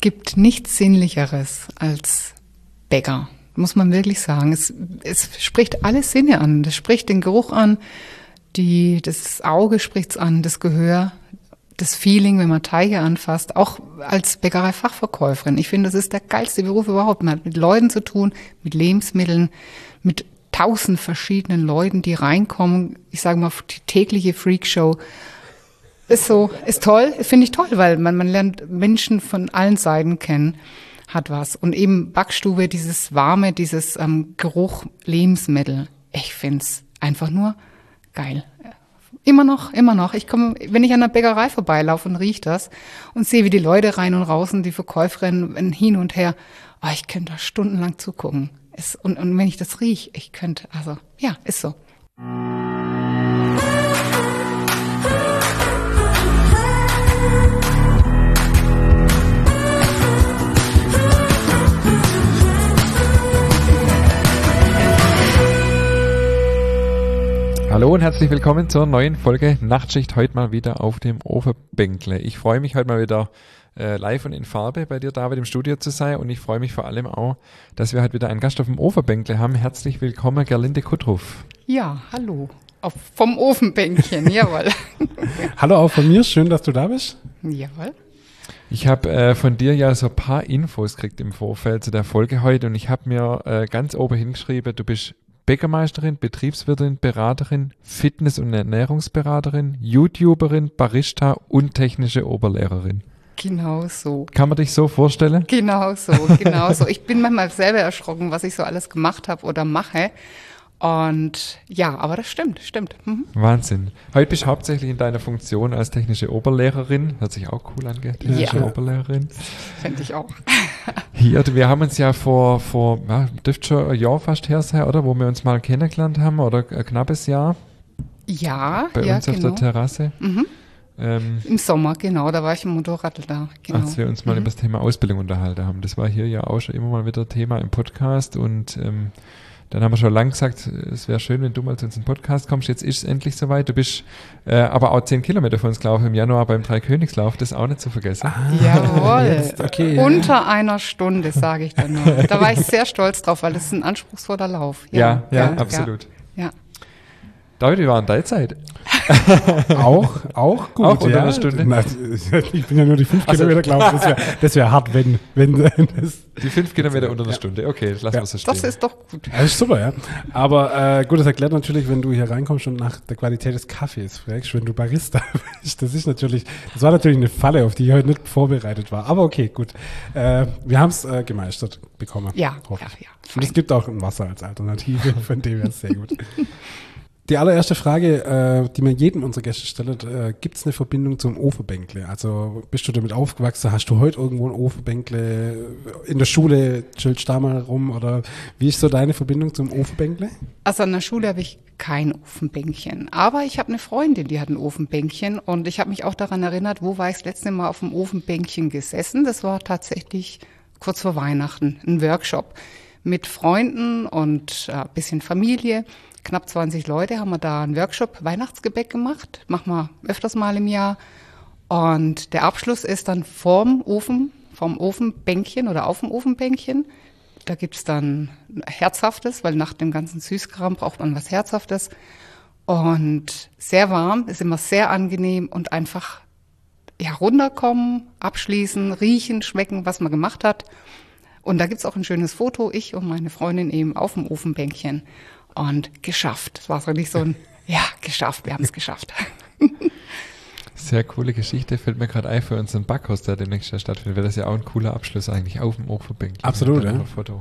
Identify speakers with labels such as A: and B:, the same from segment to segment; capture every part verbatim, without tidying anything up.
A: gibt nichts Sinnlicheres als Bäcker, muss man wirklich sagen. Es, es spricht alle Sinne an. Das spricht den Geruch an, die, das Auge spricht's an, das Gehör, das Feeling, wenn man Teige anfasst. Auch als Bäckereifachverkäuferin. Ich finde, das ist der geilste Beruf überhaupt. Man hat mit Leuten zu tun, mit Lebensmitteln, mit tausend verschiedenen Leuten, die reinkommen. Ich sage mal, die tägliche Freakshow. Ist so, ist toll, finde ich toll, weil man, man lernt Menschen von allen Seiten kennen, hat was. Und eben Backstube, dieses warme, dieses ähm, Geruch, Lebensmittel. Ich find's einfach nur geil. Immer noch, immer noch. Ich komme, wenn ich an der Bäckerei vorbeilaufe und rieche das und sehe, wie die Leute rein und raus und die Verkäuferinnen hin und her. Oh, ich könnte da stundenlang zugucken. Es, und, und wenn ich das rieche, ich könnte, also, ja, ist so.
B: Hallo und herzlich willkommen zur neuen Folge Nachtschicht, heute mal wieder auf dem Ofenbänkle. Ich freue mich heute mal wieder äh, live und in Farbe bei dir, David, im Studio zu sein, und ich freue mich vor allem auch, dass wir heute wieder einen Gast auf dem Ofenbänkle haben. Herzlich willkommen, Gerlinde Kuttruf.
A: Ja, hallo. Auf, vom Ofenbänkchen, jawohl.
C: Hallo auch von mir, schön, dass du da bist.
A: Jawohl.
B: Ich habe äh, von dir ja so ein paar Infos gekriegt im Vorfeld zu der Folge heute, und ich habe mir äh, ganz oben hingeschrieben, du bist Bäckermeisterin, Betriebswirtin, Beraterin, Fitness- und Ernährungsberaterin, YouTuberin, Barista und technische Oberlehrerin.
A: Genau so.
B: Kann man dich so vorstellen?
A: Genau so, genau so. Ich bin manchmal selber erschrocken, was ich so alles gemacht habe oder mache. Und ja, aber das stimmt, stimmt. Mhm.
B: Wahnsinn. Heute bist du hauptsächlich in deiner Funktion als technische Oberlehrerin. Hört sich auch cool an, gell? Technische
A: Ja.
B: Oberlehrerin.
A: Fände ich auch.
B: Hier, wir haben uns ja vor, vor ja, dürfte schon ein Jahr fast her sein, oder? Wo wir uns mal kennengelernt haben, oder ein knappes Jahr
A: Ja,
B: bei
A: ja,
B: uns auf
A: genau.
B: der Terrasse.
A: Mhm.
B: Ähm,
A: Im Sommer, genau, da war ich im Motorrad da. Genau.
B: als wir uns mal
A: Mhm.
B: über das Thema Ausbildung unterhalten haben. Das war hier ja auch schon immer mal wieder Thema im Podcast, und ähm, dann haben wir schon lange gesagt, es wäre schön, wenn du mal zu uns in den Podcast kommst. Jetzt ist es endlich soweit. Du bist äh, aber auch zehn Kilometer von uns gelaufen im Januar beim Dreikönigslauf, das auch nicht zu vergessen.
C: Ah,
A: Jawohl.
C: jetzt, okay, ja.
A: Unter einer Stunde, sage ich dann nur. Da war ich sehr stolz drauf, weil das ist ein anspruchsvoller Lauf.
B: Ja, ja, absolut.
A: Ja.
B: David, wie war in deiner Zeit?
C: Auch, auch gut.
B: Auch unter
C: ja.
B: einer Stunde?
C: Na, ich bin ja nur die fünf
B: Also-
C: Kilometer gelaufen. Das wäre das wär hart, wenn, wenn das.
B: Die fünf Kilometer unter einer
C: Ja.
B: Stunde. Okay, das lassen
C: Ja.
B: wir so stehen.
A: Das ist doch gut.
C: Das ist super, ja. Aber äh, gut, das erklärt natürlich, wenn du hier reinkommst und nach der Qualität des Kaffees fragst, wenn du Barista bist. Das ist natürlich, das war natürlich eine Falle, auf die ich heute nicht vorbereitet war. Aber okay, gut. Äh, wir haben es äh, gemeistert bekommen.
A: Ja,
C: hoffe
A: ja,
C: ich.
A: ja.
C: Und es gibt auch ein Wasser als Alternative, von dem her sehr gut. Die allererste Frage, äh, die mir jedem unserer Gäste stellt, äh, gibt es eine Verbindung zum Ofenbänkle? Also bist du damit aufgewachsen? Hast du heute irgendwo ein Ofenbänkle? In der Schule chillst du da mal rum? Oder wie ist so deine Verbindung zum Ofenbänkle?
A: Also an der Schule habe ich kein Ofenbänkchen. Aber ich habe eine Freundin, die hat ein Ofenbänkchen. Und ich habe mich auch daran erinnert, wo war ich das letzte Mal auf dem Ofenbänkchen gesessen. Das war tatsächlich kurz vor Weihnachten, ein Workshop mit Freunden und ein äh, bisschen Familie. Knapp zwanzig Leute haben wir da einen Workshop Weihnachtsgebäck gemacht. Machen wir öfters mal im Jahr. Und der Abschluss ist dann vorm Ofen, vom Ofenbänkchen oder auf dem Ofenbänkchen. Da gibt's dann Herzhaftes, weil nach dem ganzen Süßkram braucht man was Herzhaftes. Und sehr warm, ist immer sehr angenehm und einfach ja, runterkommen, abschließen, riechen, schmecken, was man gemacht hat. Und da gibt's auch ein schönes Foto, ich und meine Freundin eben auf dem Ofenbänkchen. Und geschafft. Das war so nicht so ein, ja, geschafft, wir haben es geschafft.
B: Sehr coole Geschichte, fällt mir gerade ein für unseren Backhaus, der demnächst ja stattfindet. Wäre das ja auch ein cooler Abschluss eigentlich auf dem Ofenbänkchen.
C: Absolut,
B: ja.
C: ja.
B: Foto.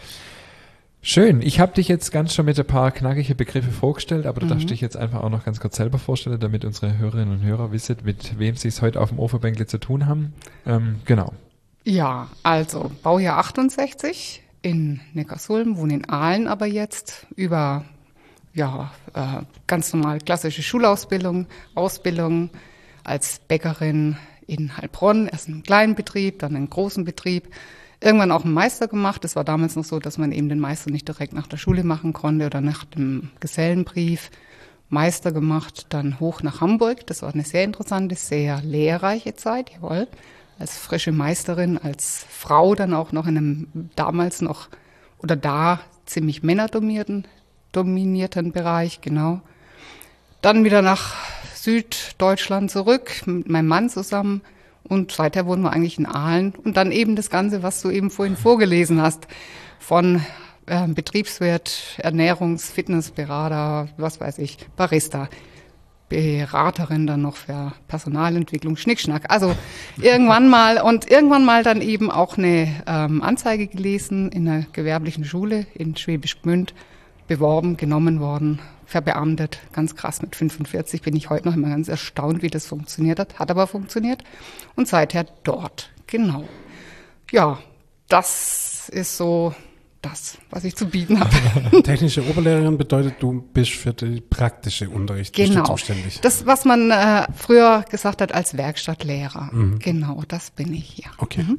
B: Schön. Ich habe dich jetzt ganz schon mit ein paar knackige Begriffe vorgestellt, aber du
A: Mhm.
B: darfst dich jetzt einfach auch noch ganz kurz selber vorstellen, damit unsere Hörerinnen und Hörer wissen, mit wem sie es heute auf dem Ofenbänkle zu tun haben. Ähm, genau.
A: Ja, also Baujahr achtundsechzig in Neckarsulm, wohne in Aalen aber jetzt über ja äh, ganz normal klassische Schulausbildung, Ausbildung als Bäckerin in Heilbronn, erst in einem kleinen Betrieb, dann in einem großen Betrieb, irgendwann auch einen Meister gemacht. Das war damals noch so, dass man eben den Meister nicht direkt nach der Schule machen konnte oder nach dem Gesellenbrief. Meister gemacht, dann hoch nach Hamburg. Das war eine sehr interessante, sehr lehrreiche Zeit, jawohl. als frische Meisterin, als Frau dann auch noch in einem damals noch oder da ziemlich männerdominierten dominierten Bereich, genau. Dann wieder nach Süddeutschland zurück mit meinem Mann zusammen und seither wohnen wir eigentlich in Aalen und dann eben das Ganze, was du eben vorhin vorgelesen hast, von äh, Betriebswirt, Ernährungs-, Fitnessberater, was weiß ich, Barista, Beraterin dann noch für Personalentwicklung, Schnickschnack. Also irgendwann mal und irgendwann mal dann eben auch eine ähm, Anzeige gelesen in einer gewerblichen Schule in Schwäbisch Gmünd, beworben, genommen worden, verbeamtet. Ganz krass, mit fünfundvierzig bin ich heute noch immer ganz erstaunt, wie das funktioniert hat. Hat aber funktioniert. Und seither dort, genau. Ja, das ist so das, was ich zu bieten habe.
C: Technische Oberlehrerin bedeutet, du bist für den praktischen Unterricht
A: genau.
C: zuständig.
A: Das, was man äh, früher gesagt hat als Werkstattlehrer. Mhm. Genau, das bin ich, ja.
C: Okay.
A: Mhm.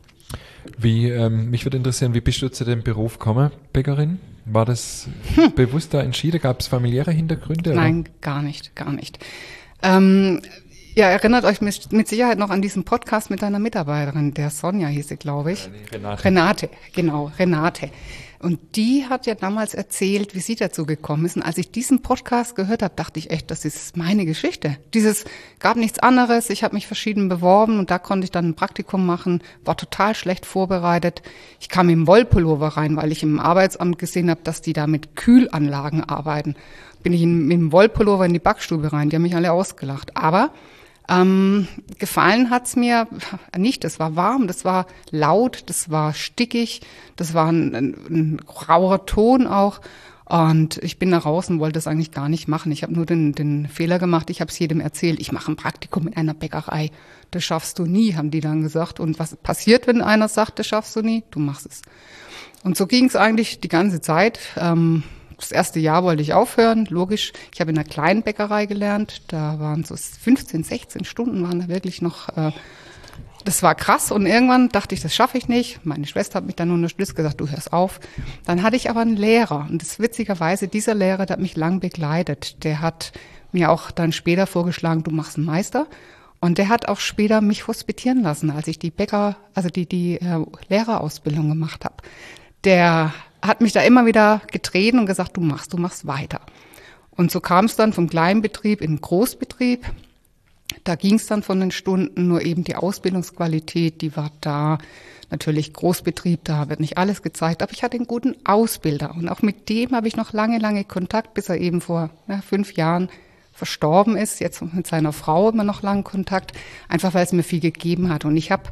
B: Wie, ähm, mich würde interessieren, wie bist du zu dem Beruf gekommen, Bäckerin? War das hm. bewusst da entschieden? Gab es familiäre Hintergründe?
A: Nein, oder? gar nicht, gar nicht. Ähm, ja, erinnert euch mit, mit Sicherheit noch an diesen Podcast mit deiner Mitarbeiterin, der Sonja hieß sie, glaube ich.
B: Ja, nee, Renate.
A: Renate, genau, Renate. Und die hat ja damals erzählt, wie sie dazu gekommen ist. Und als ich diesen Podcast gehört habe, dachte ich echt, das ist meine Geschichte. Dieses gab nichts anderes. Ich habe mich verschieden beworben und da konnte ich dann ein Praktikum machen, war total schlecht vorbereitet. Ich kam im Wollpullover rein, weil ich im Arbeitsamt gesehen habe, dass die da mit Kühlanlagen arbeiten. Bin ich in, mit dem Wollpullover in die Backstube rein. Die haben mich alle ausgelacht. Aber Ähm, gefallen hat's mir nicht. Das war warm, das war laut, das war stickig, das war ein, ein, ein rauer Ton auch. Und ich bin nach raus und wollte das eigentlich gar nicht machen. Ich habe nur den, den Fehler gemacht, ich habe es jedem erzählt, ich mache ein Praktikum in einer Bäckerei. Das schaffst du nie, haben die dann gesagt. Und was passiert, wenn einer sagt, das schaffst du nie? Du machst es. Und so ging es eigentlich die ganze Zeit. Ähm, Das erste Jahr wollte ich aufhören, logisch. Ich habe in einer kleinen Bäckerei gelernt, da waren so fünfzehn, sechzehn Stunden waren da wirklich noch, äh, das war krass und irgendwann dachte ich, das schaffe ich nicht. Meine Schwester hat mich dann unterstützt, gesagt, du hörst auf. Dann hatte ich aber einen Lehrer und das witzigerweise, dieser Lehrer, der hat mich lang begleitet. Der hat mir auch dann später vorgeschlagen, du machst einen Meister. Und der hat auch später mich hospitieren lassen, als ich die Bäcker, also die, die äh, Lehrerausbildung gemacht habe. Der hat mich da immer wieder getreten und gesagt, du machst, du machst weiter. Und so kam es dann vom Kleinbetrieb in den Großbetrieb. Da ging es dann von den Stunden, nur eben die Ausbildungsqualität, die war da. Natürlich Großbetrieb, da wird nicht alles gezeigt, aber ich hatte einen guten Ausbilder. Und auch mit dem habe ich noch lange, lange Kontakt, bis er eben vor ja, fünf Jahren verstorben ist. Jetzt mit seiner Frau immer noch lange Kontakt, einfach weil es mir viel gegeben hat. Und ich habe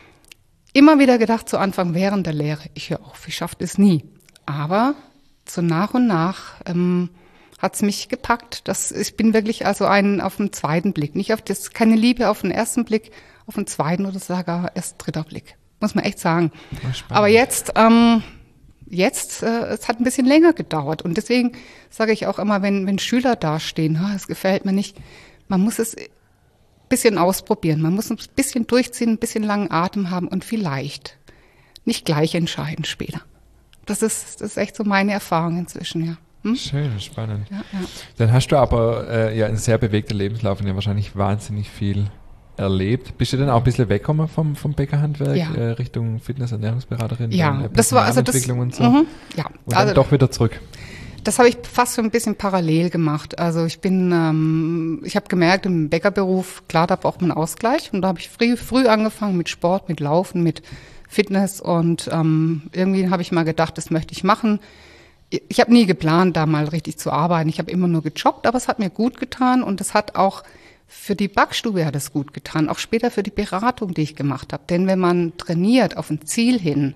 A: immer wieder gedacht, zu Anfang während der Lehre, ich höre auf, ich schaffe das nie. Aber so nach und nach ähm, hat es mich gepackt. Das, ich bin wirklich also ein auf den zweiten Blick, nicht auf das, keine Liebe auf den ersten Blick, auf den zweiten oder sogar erst dritter Blick, muss man echt sagen. Aber jetzt, ähm, jetzt, äh, es hat ein bisschen länger gedauert und deswegen sage ich auch immer, wenn wenn Schüler dastehen, es gefällt mir nicht, man muss es bisschen ausprobieren. Man muss ein bisschen durchziehen, ein bisschen langen Atem haben und vielleicht nicht gleich entscheiden später. Das ist, das ist echt so meine Erfahrung inzwischen, ja. Hm?
B: Schön, spannend.
A: Ja, ja.
B: Dann hast du aber äh, ja einen sehr bewegten Lebenslauf und ja wahrscheinlich wahnsinnig viel erlebt. Bist du dann auch ein bisschen weggekommen vom, vom Bäckerhandwerk
A: ja.
B: äh, Richtung Fitness-, Ernährungsberaterin?
A: Ja,
B: dann, äh,
A: das war also das.
B: Entwicklung und so.
A: Mhm, ja,
B: und
A: also
B: dann doch wieder zurück.
A: Das habe ich fast so ein bisschen parallel gemacht. Also ich bin, ähm, ich habe gemerkt, im Bäckerberuf, klar, da braucht man Ausgleich. Und da habe ich früh, früh angefangen mit Sport, mit Laufen, mit Fitness. Und ähm, irgendwie habe ich mal gedacht, das möchte ich machen. Ich habe nie geplant, da mal richtig zu arbeiten. Ich habe immer nur gejobbt, aber es hat mir gut getan. Und es hat auch für die Backstube hat es gut getan. Auch später für die Beratung, die ich gemacht habe. Denn wenn man trainiert auf ein Ziel hin,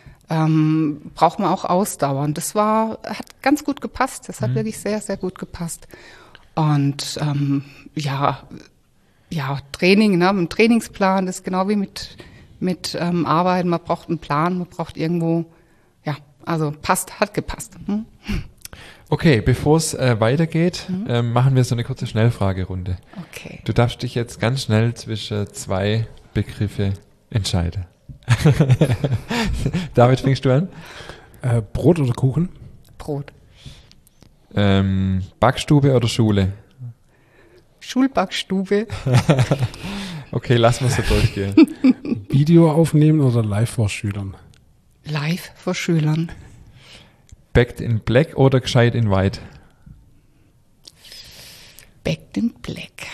A: Ähm, braucht man auch Ausdauer. Und das war, hat ganz gut gepasst. Das hat mhm. wirklich sehr, sehr gut gepasst. Und ähm, ja, ja, Training, ne, ein Trainingsplan, das ist genau wie mit, mit ähm, Arbeiten. Man braucht einen Plan, man braucht irgendwo, ja, also passt, hat gepasst. Hm?
B: Okay, bevor es äh, weitergeht, mhm. ähm, machen wir so eine kurze Schnellfragerunde.
A: Okay.
B: Du darfst dich jetzt ganz schnell zwischen zwei Begriffe entscheiden. David, fängst du an?
C: Äh, Brot oder Kuchen?
A: Brot.
B: Ähm, Backstube oder Schule?
A: Schulbackstube.
B: Okay, lassen wir es so durchgehen.
C: Video aufnehmen oder live vor Schülern?
A: Live vor Schülern.
B: Backed in Black oder gescheit in White?
A: Backed in Black.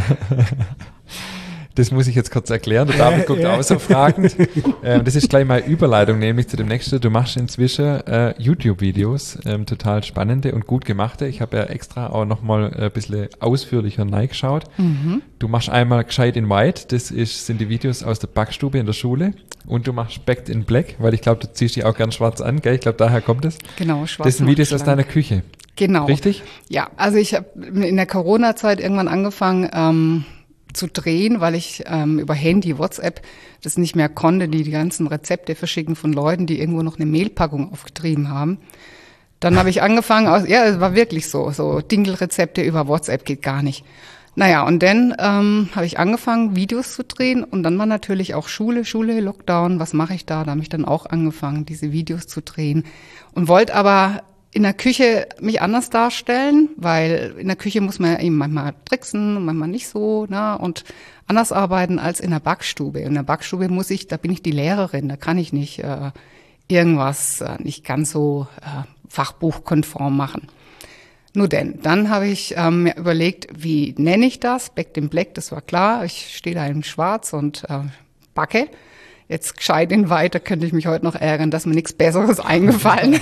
B: Das muss ich jetzt kurz erklären. Der David guckt auch so fragend. Ähm, das ist gleich mal Überleitung, nämlich zu dem nächsten. Du machst inzwischen äh, YouTube-Videos, ähm, total spannende und gut gemachte. Ich habe ja extra auch nochmal ein bisschen ausführlicher reingeschaut. Mhm. Du machst einmal gescheit in White, das ist, sind die Videos aus der Backstube in der Schule. Und du machst Backed in Black, weil ich glaube, du ziehst dich auch gern schwarz an, gell? Ich glaube, daher kommt es.
A: Genau, schwarz.
B: Das sind Videos aus deiner Küche.
A: Genau.
B: Richtig?
A: Ja, also ich habe in der Corona-Zeit irgendwann angefangen, ähm, zu drehen, weil ich ähm, über Handy, WhatsApp das nicht mehr konnte, die die ganzen Rezepte verschicken von Leuten, die irgendwo noch eine Mehlpackung aufgetrieben haben. Dann habe ich angefangen, aus, ja, es war wirklich so, so Dinkelrezepte über WhatsApp geht gar nicht. Naja, und dann ähm, habe ich angefangen, Videos zu drehen und dann war natürlich auch Schule, Schule, Lockdown, was mache ich da? Da habe ich dann auch angefangen, diese Videos zu drehen und wollte aber in der Küche mich anders darstellen, weil in der Küche muss man ja eben manchmal tricksen und manchmal nicht so, ne, und anders arbeiten als in der Backstube. In der Backstube muss ich, da bin ich die Lehrerin, da kann ich nicht äh, irgendwas äh, nicht ganz so äh, fachbuchkonform machen. Nur denn, dann habe ich ähm, mir überlegt, wie nenne ich das? Backed in Black, das war klar, ich stehe da in Schwarz und äh, backe. Jetzt gescheit in Weiter könnte ich mich heute noch ärgern, dass mir nichts Besseres eingefallen.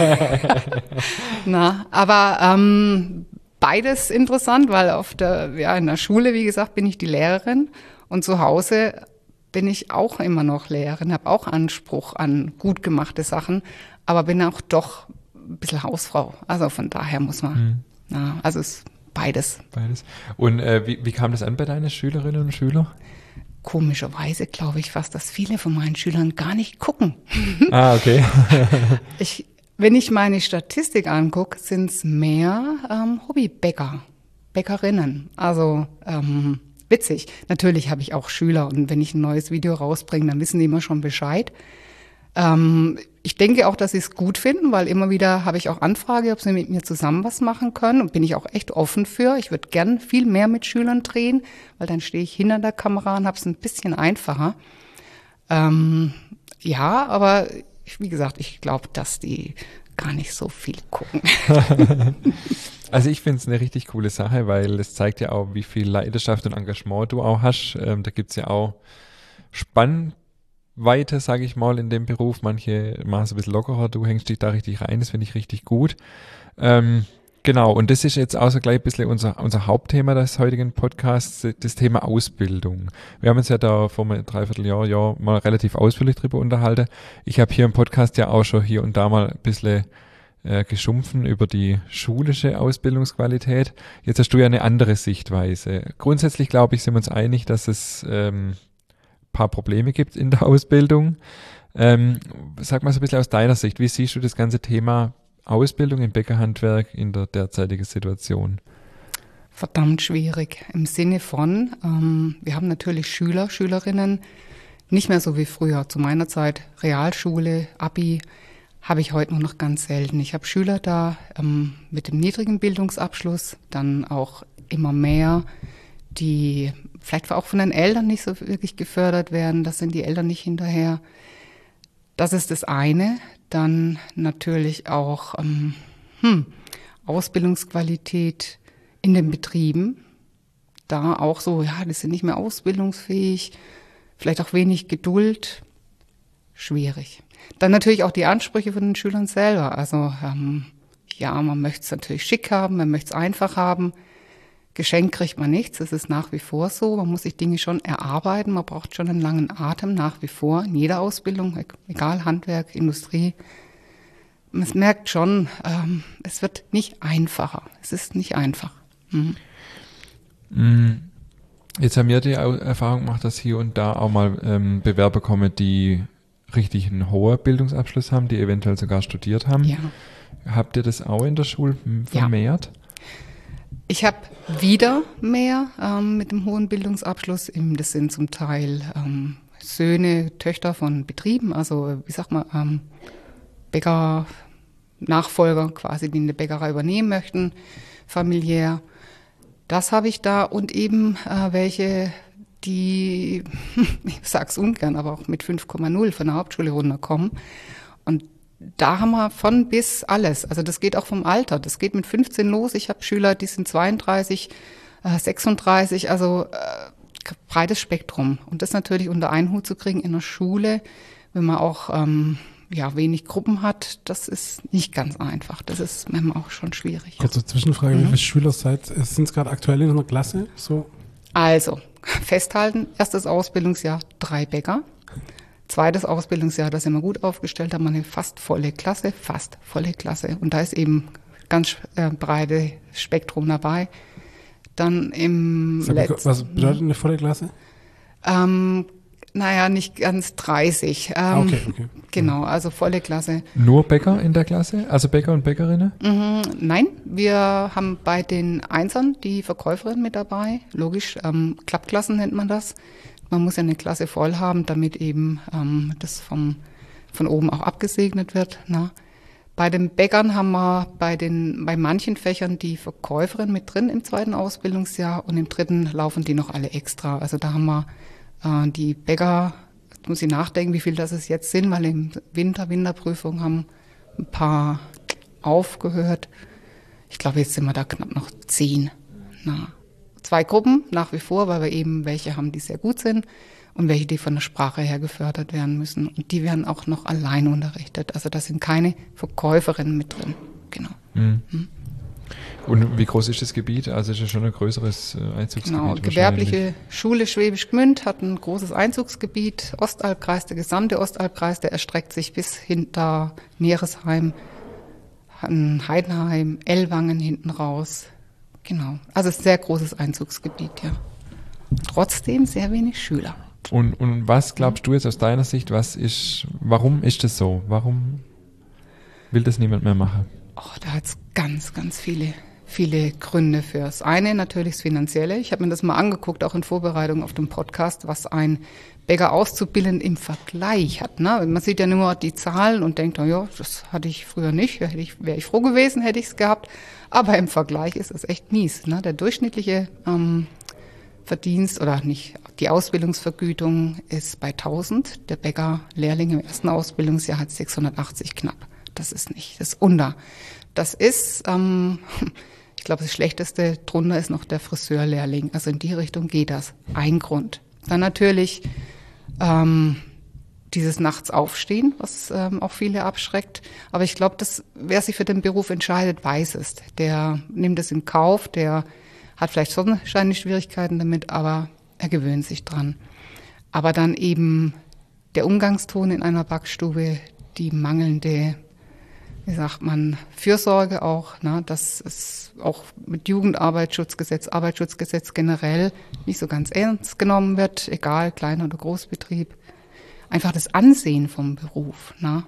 A: Na, aber ähm, beides interessant, weil auf der, ja, in der Schule, wie gesagt, bin ich die Lehrerin und zu Hause bin ich auch immer noch Lehrerin, habe auch Anspruch an gut gemachte Sachen, aber bin auch doch ein bisschen Hausfrau. Also von daher muss man, mhm. na, also es ist beides.
B: Beides. Und äh, wie, wie kam das an bei deinen Schülerinnen und Schülern?
A: Komischerweise glaube ich fast, dass viele von meinen Schülern gar nicht gucken.
B: Ah, okay.
A: ich, wenn ich meine Statistik angucke, sind es mehr ähm, Hobbybäcker, Bäckerinnen. Also ähm, witzig. Natürlich habe ich auch Schüler und wenn ich ein neues Video rausbringe, dann wissen die immer schon Bescheid. Ähm, ich denke auch, dass sie es gut finden, weil immer wieder habe ich auch Anfrage, ob sie mit mir zusammen was machen können und bin ich auch echt offen für. Ich würde gern viel mehr mit Schülern drehen, weil dann stehe ich hinter der Kamera und habe es ein bisschen einfacher. Ähm, ja, aber ich, wie gesagt, ich glaube, dass die gar nicht so viel gucken.
B: Also ich finde es eine richtig coole Sache, weil es zeigt ja auch, wie viel Leidenschaft und Engagement du auch hast. Ähm, da gibt es ja auch spannend weiter, sage ich mal, in dem Beruf. Manche machen es ein bisschen lockerer, du hängst dich da richtig rein, das finde ich richtig gut. Ähm, genau, und das ist jetzt auch so gleich ein bisschen unser, unser Hauptthema des heutigen Podcasts, das Thema Ausbildung. Wir haben uns ja da vor einem Dreivierteljahr ja, mal relativ ausführlich drüber unterhalten. Ich habe hier im Podcast ja auch schon hier und da mal ein bisschen äh, geschumpfen über die schulische Ausbildungsqualität. Jetzt hast du ja eine andere Sichtweise. Grundsätzlich, glaube ich, sind wir uns einig, dass es ähm, paar Probleme gibt in der Ausbildung. Ähm, sag mal so ein bisschen aus deiner Sicht, wie siehst du das ganze Thema Ausbildung im Bäckerhandwerk in der derzeitigen Situation?
A: Verdammt schwierig im Sinne von, ähm, wir haben natürlich Schüler, Schülerinnen, nicht mehr so wie früher. Zu meiner Zeit Realschule, Abi, habe ich heute nur noch ganz selten. Ich habe Schüler da ähm, mit dem niedrigen Bildungsabschluss, dann auch immer mehr, die vielleicht auch von den Eltern nicht so wirklich gefördert werden, das sind die Eltern nicht hinterher. Das ist das eine. Dann natürlich auch ähm, hm, Ausbildungsqualität in den Betrieben. Da auch so, ja, die sind nicht mehr ausbildungsfähig, vielleicht auch wenig Geduld. Schwierig. Dann natürlich auch die Ansprüche von den Schülern selber. Also ähm, ja, man möchte es natürlich schick haben, man möchte es einfach haben. Geschenkt kriegt man nichts, das ist nach wie vor so. Man muss sich Dinge schon erarbeiten, man braucht schon einen langen Atem, nach wie vor, in jeder Ausbildung, egal Handwerk, Industrie. Man merkt schon, ähm, es wird nicht einfacher, es ist nicht einfach.
B: Mhm. Jetzt haben wir die Erfahrung gemacht, dass hier und da auch mal ähm, Bewerber kommen, die richtig einen hohen Bildungsabschluss haben, die eventuell sogar studiert haben.
A: Ja.
B: Habt ihr das auch in der Schule vermehrt?
A: Ja. Ich habe wieder mehr ähm, mit dem hohen Bildungsabschluss. Das sind zum Teil ähm, Söhne, Töchter von Betrieben, also wie sagt man, ähm, Bäcker, Nachfolger quasi, die eine Bäckerei übernehmen möchten, familiär. Das habe ich da und eben äh, welche, die, ich sag's ungern, aber auch mit fünf Komma null von der Hauptschule runterkommen. Und da haben wir von bis alles. Also das geht auch vom Alter. Das geht mit fünfzehn los. Ich habe Schüler, die sind zweiunddreißig, äh, sechsunddreißig, also äh, breites Spektrum. Und das natürlich unter einen Hut zu kriegen in der Schule, wenn man auch ähm, ja, wenig Gruppen hat, das ist nicht ganz einfach. Das ist manchmal auch schon schwierig.
C: Kurze Zwischenfrage, mhm. wie viele Schüler seid, sind es gerade aktuell in einer Klasse? So?
A: Also, festhalten, erstes Ausbildungsjahr, drei Bäcker. Zweites Ausbildungsjahr, da sind wir gut aufgestellt, da haben wir eine fast volle Klasse, fast volle Klasse. Und da ist eben ganz äh, breites Spektrum dabei. Dann im
C: letzten... Was bedeutet eine volle Klasse?
A: Ähm, naja, nicht ganz dreißig. Ähm,
C: ah, okay, okay.
A: Genau, also volle Klasse.
B: Nur Bäcker in der Klasse? Also Bäcker und Bäckerinnen?
A: Mhm, nein, wir haben bei den Einsern die Verkäuferin mit dabei. Logisch, ähm, Klappklassen nennt man das. Man muss ja eine Klasse voll haben, damit eben ähm, das vom, von oben auch abgesegnet wird. Ne? Bei den Bäckern haben wir bei, den, bei manchen Fächern die Verkäuferin mit drin im zweiten Ausbildungsjahr und im dritten laufen die noch alle extra. Also da haben wir äh, die Bäcker, jetzt muss ich nachdenken, wie viel das es jetzt sind, weil im Winter, Winterprüfung haben ein paar aufgehört. Ich glaube, jetzt sind wir da knapp noch zehn. Na. Zwei Gruppen nach wie vor, weil wir eben welche haben, die sehr gut sind und welche, die von der Sprache her gefördert werden müssen. Und die werden auch noch allein unterrichtet. Also da sind keine Verkäuferinnen mit drin. Genau.
B: Mhm. Mhm. Und wie groß ist das Gebiet? Also ist ja schon ein größeres Einzugsgebiet.
A: Genau, gewerbliche Schule Schwäbisch Gmünd hat ein großes Einzugsgebiet. Ostalbkreis, der gesamte Ostalbkreis, der erstreckt sich bis hinter Meeresheim, Heidenheim, Ellwangen hinten raus. Genau, also es ist ein sehr großes Einzugsgebiet, ja. Trotzdem sehr wenig Schüler.
B: Und, und was glaubst du jetzt aus deiner Sicht, was ist, warum ist das so? Warum will das niemand mehr machen?
A: Oh, da hat es ganz, ganz viele, viele Gründe für. Das eine natürlich das Finanzielle. Ich habe mir das mal angeguckt, auch in Vorbereitung auf den Podcast, was ein Bäcker auszubildend im Vergleich hat. Ne? Man sieht ja nur die Zahlen und denkt, oh ja, das hatte ich früher nicht, wäre ich, wär ich froh gewesen, hätte ich es gehabt. Aber im Vergleich ist das echt mies. Ne? Der durchschnittliche ähm, Verdienst oder nicht, die Ausbildungsvergütung ist bei tausend. Der Bäcker-Lehrling im ersten Ausbildungsjahr hat sechshundertachtzig knapp. Das ist nicht, das ist unter. Das ist, ähm, ich glaube, das Schlechteste drunter ist noch der Friseurlehrling. Also in die Richtung geht das. Ein Grund. Dann natürlich ähm, dieses Nachts aufstehen, was ähm, auch viele abschreckt. Aber ich glaube, dass wer sich für den Beruf entscheidet, weiß es. Der nimmt es in Kauf, der hat vielleicht schon seine Schwierigkeiten damit, aber er gewöhnt sich dran. Aber dann eben der Umgangston in einer Backstube, die mangelnde, wie sagt man, Fürsorge auch, ne, dass es auch mit Jugendarbeitsschutzgesetz, Arbeitsschutzgesetz generell nicht so ganz ernst genommen wird, egal Klein- oder Großbetrieb. Einfach das Ansehen vom Beruf. Ne.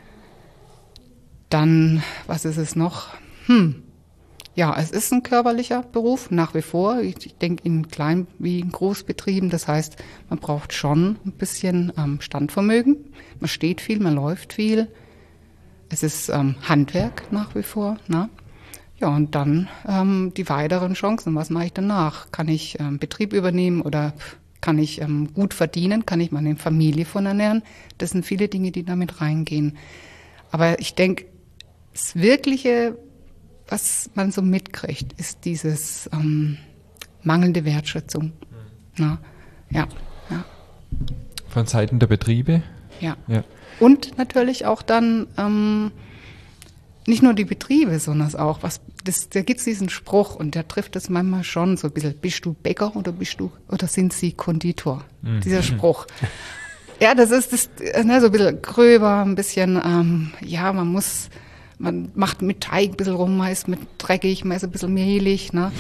A: Dann, was ist es noch? Hm, ja, es ist ein körperlicher Beruf, nach wie vor. Ich denke in Klein- wie in Großbetrieben. Das heißt, man braucht schon ein bisschen ähm, Standvermögen. Man steht viel, man läuft viel. Es ist ähm, Handwerk nach wie vor. Ne? Ja, und dann ähm, die weiteren Chancen. Was mache ich danach? Kann ich ähm, Betrieb übernehmen oder kann ich ähm, gut verdienen? Kann ich meine Familie von ernähren? Das sind viele Dinge, die damit reingehen. Aber ich denke, das Wirkliche, was man so mitkriegt, ist dieses ähm, mangelnde Wertschätzung. Na, ja, ja.
B: Von Seiten der Betriebe?
A: Ja.
B: ja.
A: Und natürlich auch dann ähm, nicht nur die Betriebe, sondern auch, was das, da gibt es diesen Spruch und der trifft es manchmal schon so ein bisschen, bist du Bäcker oder bist du oder sind sie Konditor? Mhm. Dieser Spruch. Ja, das ist das, ne, so ein bisschen gröber, ein bisschen, ähm, ja, man muss, man macht mit Teig ein bisschen rum, man ist mit dreckig, man ist ein bisschen mehlig, ne?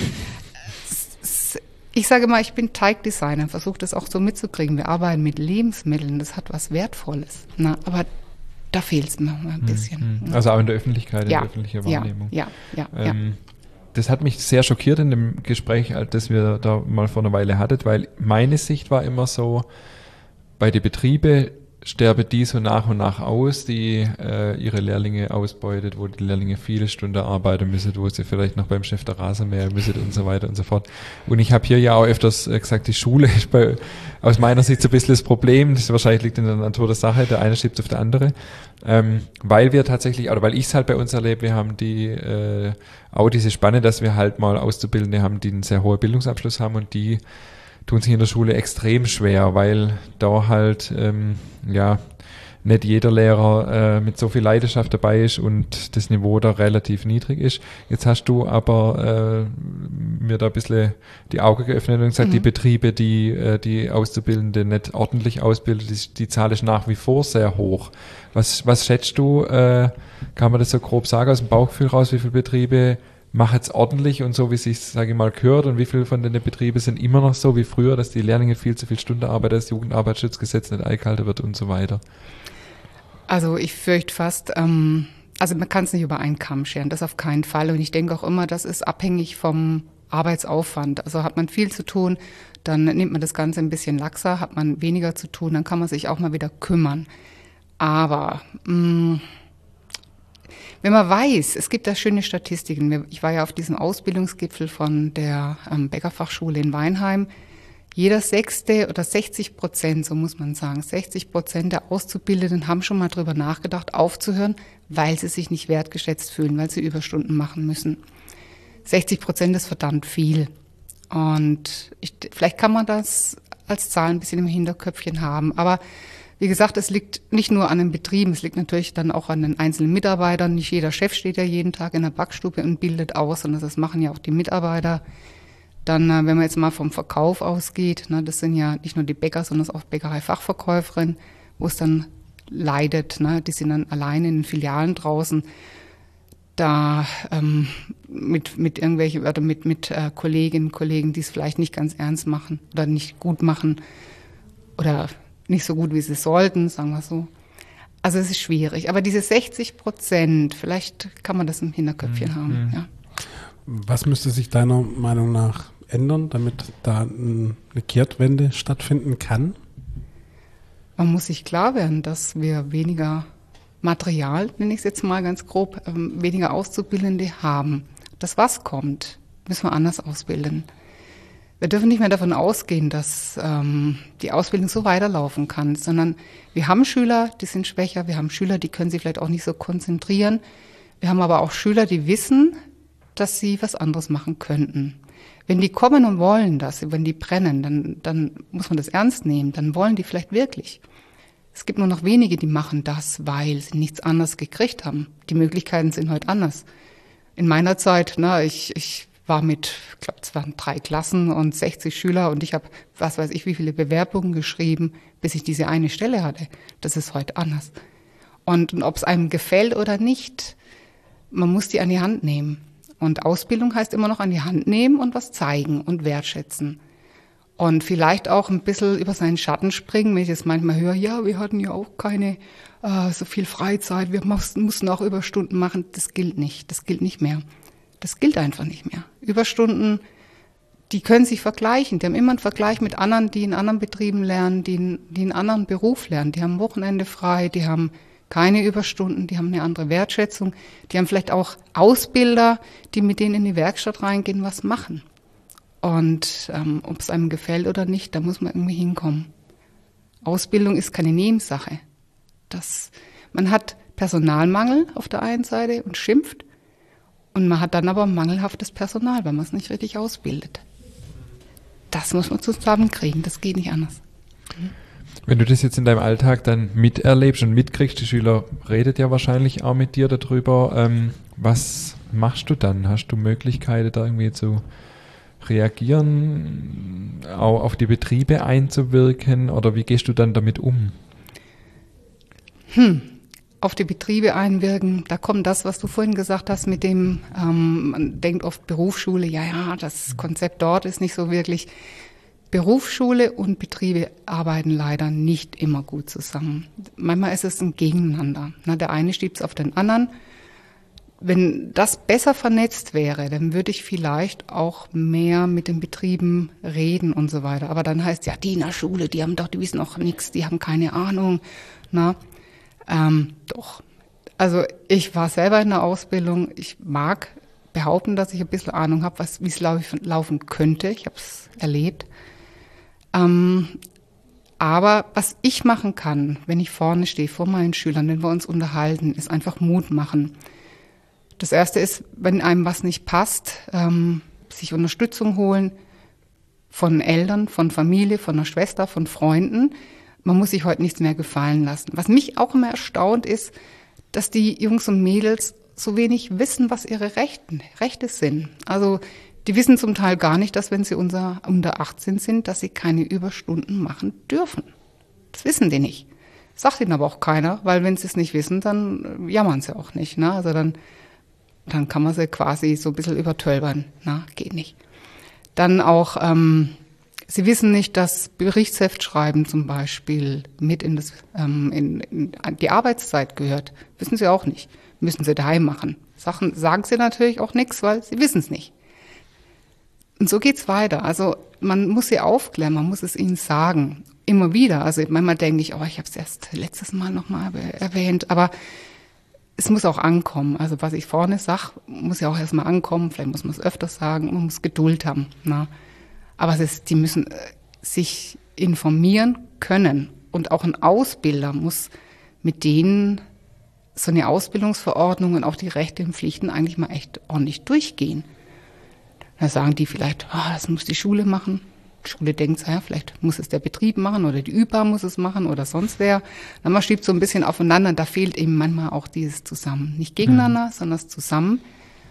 A: Ich sage mal, ich bin Teigdesigner, versuche das auch so mitzukriegen. Wir arbeiten mit Lebensmitteln, das hat was Wertvolles. Ne? Aber da fehlt es mir ein bisschen.
B: Mhm. Also auch in der Öffentlichkeit, in
A: ja.
B: der öffentlichen Wahrnehmung.
A: Ja, ja, ja,
B: ähm,
A: ja.
B: Das hat mich sehr schockiert in dem Gespräch, das wir da mal vor einer Weile hattet, weil meine Sicht war immer so, bei den Betrieben, sterbe die so nach und nach aus, die äh, ihre Lehrlinge ausbeutet, wo die Lehrlinge viele Stunden arbeiten müssen, wo sie vielleicht noch beim Chef der Rasenmäher müssen und so weiter und so fort. Und ich habe hier ja auch öfters äh, gesagt, die Schule ist bei, aus meiner Sicht so ein bisschen das Problem, das wahrscheinlich liegt in der Natur der Sache, der eine schiebt auf der andere, ähm, weil wir tatsächlich, oder weil ich es halt bei uns erlebe, wir haben die äh, auch diese Spanne, dass wir halt mal Auszubildende haben, die einen sehr hohen Bildungsabschluss haben und die tun sich in der Schule extrem schwer, weil da halt ähm, ja nicht jeder Lehrer äh, mit so viel Leidenschaft dabei ist und das Niveau da relativ niedrig ist. Jetzt hast du aber äh, mir da ein bisschen die Augen geöffnet und gesagt, mhm. die Betriebe, die äh, die Auszubildende nicht ordentlich ausbilden, die, die Zahl ist nach wie vor sehr hoch. Was, was schätzt du, äh, kann man das so grob sagen, aus dem Bauchgefühl raus, wie viele Betriebe mach jetzt ordentlich und so, wie es sich, sage ich mal, gehört, und wie viele von den Betrieben sind immer noch so wie früher, dass die Lehrlinge viel zu viel Stunden arbeiten, das Jugendarbeitsschutzgesetz nicht eingehalten wird und so weiter?
A: Also ich fürchte fast, ähm, also man kann es nicht über einen Kamm scheren, das auf keinen Fall. Und ich denke auch immer, das ist abhängig vom Arbeitsaufwand. Also hat man viel zu tun, dann nimmt man das Ganze ein bisschen laxer, hat man weniger zu tun, dann kann man sich auch mal wieder kümmern. Aber mh, wenn man weiß, es gibt da schöne Statistiken. Ich war ja auf diesem Ausbildungsgipfel von der ähm, Bäckerfachschule in Weinheim. Jeder sechste oder sechzig Prozent, so muss man sagen, sechzig Prozent der Auszubildenden haben schon mal drüber nachgedacht, aufzuhören, weil sie sich nicht wertgeschätzt fühlen, weil sie Überstunden machen müssen. sechzig Prozent ist verdammt viel. Und ich, vielleicht kann man das als Zahl ein bisschen im Hinterköpfchen haben. Aber wie gesagt, es liegt nicht nur an den Betrieben, es liegt natürlich dann auch an den einzelnen Mitarbeitern. Nicht jeder Chef steht ja jeden Tag in der Backstube und bildet aus, sondern das machen ja auch die Mitarbeiter. Dann, wenn man jetzt mal vom Verkauf ausgeht, ne, das sind ja nicht nur die Bäcker, sondern auch Bäckerei-Fachverkäuferinnen, wo es dann leidet. Ne, die sind dann alleine in den Filialen draußen, da ähm, mit mit irgendwelchen oder mit mit äh, Kolleginnen und Kollegen, die es vielleicht nicht ganz ernst machen oder nicht gut machen oder nicht so gut, wie sie sollten, sagen wir so. Also es ist schwierig. Aber diese sechzig Prozent, vielleicht kann man das im Hinterköpfchen mhm. haben. Ja.
C: Was müsste sich deiner Meinung nach ändern, damit da eine Kehrtwende stattfinden kann?
A: Man muss sich klar werden, dass wir weniger Material, nenne ich es jetzt mal ganz grob, ähm, weniger Auszubildende haben. Das was kommt, müssen wir anders ausbilden. Wir dürfen nicht mehr davon ausgehen, dass ähm, die Ausbildung so weiterlaufen kann, sondern wir haben Schüler, die sind schwächer, wir haben Schüler, die können sich vielleicht auch nicht so konzentrieren. Wir haben aber auch Schüler, die wissen, dass sie was anderes machen könnten. Wenn die kommen und wollen das, wenn die brennen, dann, dann muss man das ernst nehmen, dann wollen die vielleicht wirklich. Es gibt nur noch wenige, die machen das, weil sie nichts anderes gekriegt haben. Die Möglichkeiten sind heute anders. In meiner Zeit, na, ich, ich war mit, ich glaube, es waren drei Klassen und sechzig Schüler und ich habe, was weiß ich, wie viele Bewerbungen geschrieben, bis ich diese eine Stelle hatte. Das ist heute anders. Und, und ob es einem gefällt oder nicht, man muss die an die Hand nehmen. Und Ausbildung heißt immer noch an die Hand nehmen und was zeigen und wertschätzen. Und vielleicht auch ein bisschen über seinen Schatten springen, wenn ich jetzt manchmal höre, ja, wir hatten ja auch keine äh, so viel Freizeit, wir mussten, mussten auch Überstunden machen. Das gilt nicht, das gilt nicht mehr. Das gilt einfach nicht mehr. Überstunden, die können sich vergleichen. Die haben immer einen Vergleich mit anderen, die in anderen Betrieben lernen, die, in, die einen anderen Beruf lernen. Die haben Wochenende frei, die haben keine Überstunden, die haben eine andere Wertschätzung. Die haben vielleicht auch Ausbilder, die mit denen in die Werkstatt reingehen, was machen. Und ähm, ob es einem gefällt oder nicht, da muss man irgendwie hinkommen. Ausbildung ist keine Nebensache. Das, man hat Personalmangel auf der einen Seite und schimpft. Und man hat dann aber mangelhaftes Personal, weil man es nicht richtig ausbildet. Das muss man zusammenkriegen, das geht nicht anders.
B: Wenn du das jetzt in deinem Alltag dann miterlebst und mitkriegst, die Schüler redet ja wahrscheinlich auch mit dir darüber, ähm, was machst du dann? Hast du Möglichkeiten, da irgendwie zu reagieren, auch auf die Betriebe einzuwirken, oder wie gehst du dann damit um?
A: Hm. Auf die Betriebe einwirken, da kommt das, was du vorhin gesagt hast, mit dem, ähm, man denkt oft Berufsschule, ja, ja, das Konzept dort ist nicht so wirklich. Berufsschule und Betriebe arbeiten leider nicht immer gut zusammen. Manchmal ist es ein Gegeneinander. Na, der eine stiebt es auf den anderen. Wenn das besser vernetzt wäre, dann würde ich vielleicht auch mehr mit den Betrieben reden und so weiter. Aber dann heißt ja, die in der Schule, die haben doch, die wissen auch nichts, die haben keine Ahnung. Na, ähm, doch. Also ich war selber in der Ausbildung. Ich mag behaupten, dass ich ein bisschen Ahnung habe, wie es laufen könnte. Ich habe es erlebt. Ähm, aber was ich machen kann, wenn ich vorne stehe, vor meinen Schülern, wenn wir uns unterhalten, ist einfach Mut machen. Das Erste ist, wenn einem was nicht passt, ähm, sich Unterstützung holen von Eltern, von Familie, von einer Schwester, von Freunden. Man muss sich heute nichts mehr gefallen lassen. Was mich auch immer erstaunt ist, dass die Jungs und Mädels so wenig wissen, was ihre Rechten, Rechte sind. Also die wissen zum Teil gar nicht, dass wenn sie unter, unter achtzehn sind, dass sie keine Überstunden machen dürfen. Das wissen die nicht. Sagt ihnen aber auch keiner, weil wenn sie es nicht wissen, dann jammern sie auch nicht. Ne? Also dann Dann kann man sie quasi so ein bisschen übertölpern. Na, geht nicht. Dann auch, ähm, sie wissen nicht, dass Berichtsheft schreiben zum Beispiel mit in, das, ähm, in, in die Arbeitszeit gehört. Wissen sie auch nicht. Müssen sie daheim machen. Sachen sagen sie natürlich auch nichts, weil sie wissen es nicht. Und so geht's weiter. Also man muss sie aufklären, man muss es ihnen sagen. Immer wieder. Also manchmal denke ich, oh, ich habe es erst letztes Mal nochmal erwähnt, aber es muss auch ankommen. Also was ich vorne sage, muss ja auch erstmal ankommen. Vielleicht muss man es öfters sagen. Man muss Geduld haben. Ne? Aber es ist, die müssen sich informieren können. Und auch ein Ausbilder muss mit denen so eine Ausbildungsverordnung und auch die Rechte und Pflichten eigentlich mal echt ordentlich durchgehen. Da sagen die vielleicht, oh, das muss die Schule machen. Die Schule denkt, ja, vielleicht muss es der Betrieb machen oder die Ü B A muss es machen oder sonst wer. Dann man schiebt so ein bisschen aufeinander. Da fehlt eben manchmal auch dieses Zusammen. Nicht gegeneinander, mhm. sondern das Zusammen.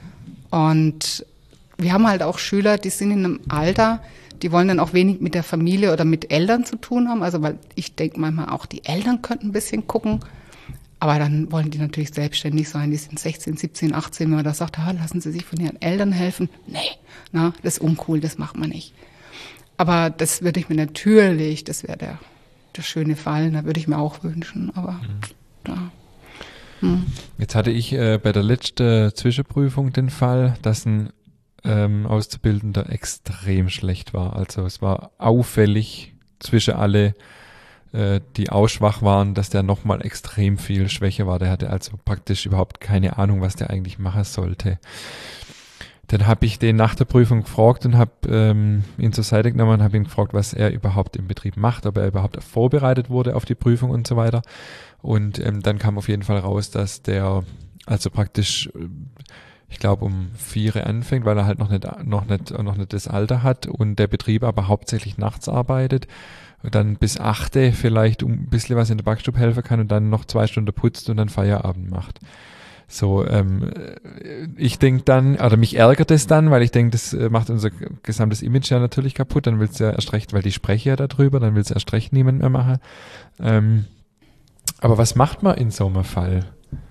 A: Und wir haben halt auch Schüler, die sind in einem Alter, die wollen dann auch wenig mit der Familie oder mit Eltern zu tun haben. Also weil ich denke manchmal auch, die Eltern könnten ein bisschen gucken. Aber dann wollen die natürlich selbstständig sein. Die sind sechzehn, siebzehn, achtzehn. Wenn man da sagt, ah, lassen Sie sich von Ihren Eltern helfen. Nee, na, das ist uncool, das macht man nicht. Aber das würde ich mir natürlich, das wäre der, der schöne Fall, da würde ich mir auch wünschen. Aber mhm. da. Hm.
B: Jetzt hatte ich äh, bei der letzten Zwischenprüfung den Fall, dass ein ähm, Auszubildender extrem schlecht war. Also es war auffällig zwischen alle, äh, die auch schwach waren, dass der nochmal extrem viel Schwäche war. Der hatte also praktisch überhaupt keine Ahnung, was der eigentlich machen sollte. Dann habe ich den nach der Prüfung gefragt und habe ähm, ihn zur Seite genommen und habe ihn gefragt, was er überhaupt im Betrieb macht, ob er überhaupt vorbereitet wurde auf die Prüfung und so weiter. Und ähm, dann kam auf jeden Fall raus, dass der also praktisch, ich glaube, um vier anfängt, weil er halt noch nicht, noch nicht, noch nicht das Alter hat und der Betrieb aber hauptsächlich nachts arbeitet. Und dann bis achte vielleicht um ein bisschen was in der Backstube helfen kann und dann noch zwei Stunden putzt und dann Feierabend macht. So, ähm, ich denke dann, oder mich ärgert es dann, weil ich denke, das macht unser gesamtes Image ja natürlich kaputt. Dann willst du ja erst recht, weil die sprechen ja darüber, dann willst du erst recht niemand mehr machen. Ähm, aber was macht man in so einem Fall?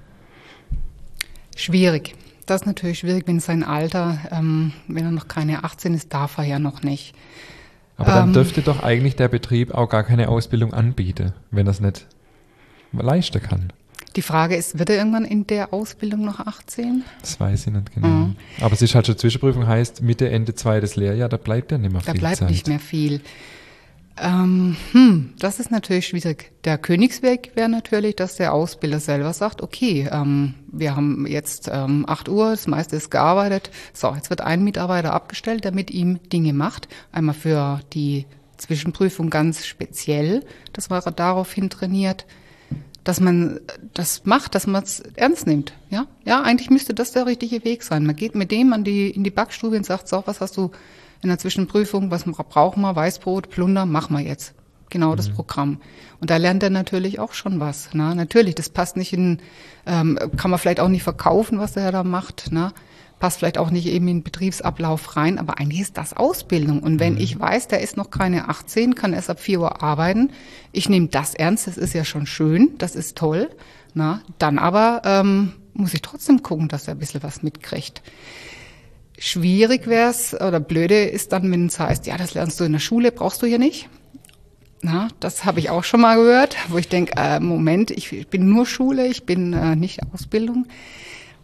A: Schwierig. Das ist natürlich schwierig, wenn sein Alter, ähm, wenn er noch keine achtzehn ist, darf er ja noch nicht.
B: Aber dann ähm, dürfte doch eigentlich der Betrieb auch gar keine Ausbildung anbieten, wenn er es nicht leisten kann.
A: Die Frage ist, wird er irgendwann in der Ausbildung noch achtzehn?
B: Das weiß ich nicht genau. Mhm. Aber es ist halt schon Zwischenprüfung, heißt Mitte, Ende zweites Lehrjahr, da bleibt ja nicht mehr
A: da
B: viel
A: bleibt
B: Zeit.
A: nicht mehr viel. Ähm, hm, das ist natürlich schwierig. Der Königsweg wäre natürlich, dass der Ausbilder selber sagt, okay, ähm, wir haben jetzt ähm, acht Uhr, das meiste ist gearbeitet. So, jetzt wird ein Mitarbeiter abgestellt, der mit ihm Dinge macht. Einmal für die Zwischenprüfung ganz speziell, dass man daraufhin trainiert, dass man das macht, dass man es ernst nimmt. Ja, ja, eigentlich müsste das der richtige Weg sein. Man geht mit dem an die, in die Backstube und sagt, so, was hast du in der Zwischenprüfung, was brauchen wir, Weißbrot, Plunder, machen wir jetzt. Genau das mhm. Programm. Und da lernt er natürlich auch schon was. Ne? Natürlich, das passt nicht in, ähm, kann man vielleicht auch nicht verkaufen, was er da macht. Ne? Passt vielleicht auch nicht eben in den Betriebsablauf rein, aber eigentlich ist das Ausbildung. Und wenn mhm. ich weiß, der ist noch keine achtzehn, kann erst ab vier Uhr arbeiten, ich nehme das ernst, das ist ja schon schön, das ist toll. Na, dann aber ähm, muss ich trotzdem gucken, dass er ein bisschen was mitkriegt. Schwierig wäre es, oder blöde ist dann, wenn es heißt, ja, das lernst du in der Schule, brauchst du hier nicht. Na, das habe ich auch schon mal gehört, wo ich denke, äh, Moment, ich bin nur Schule, ich bin äh, nicht Ausbildung.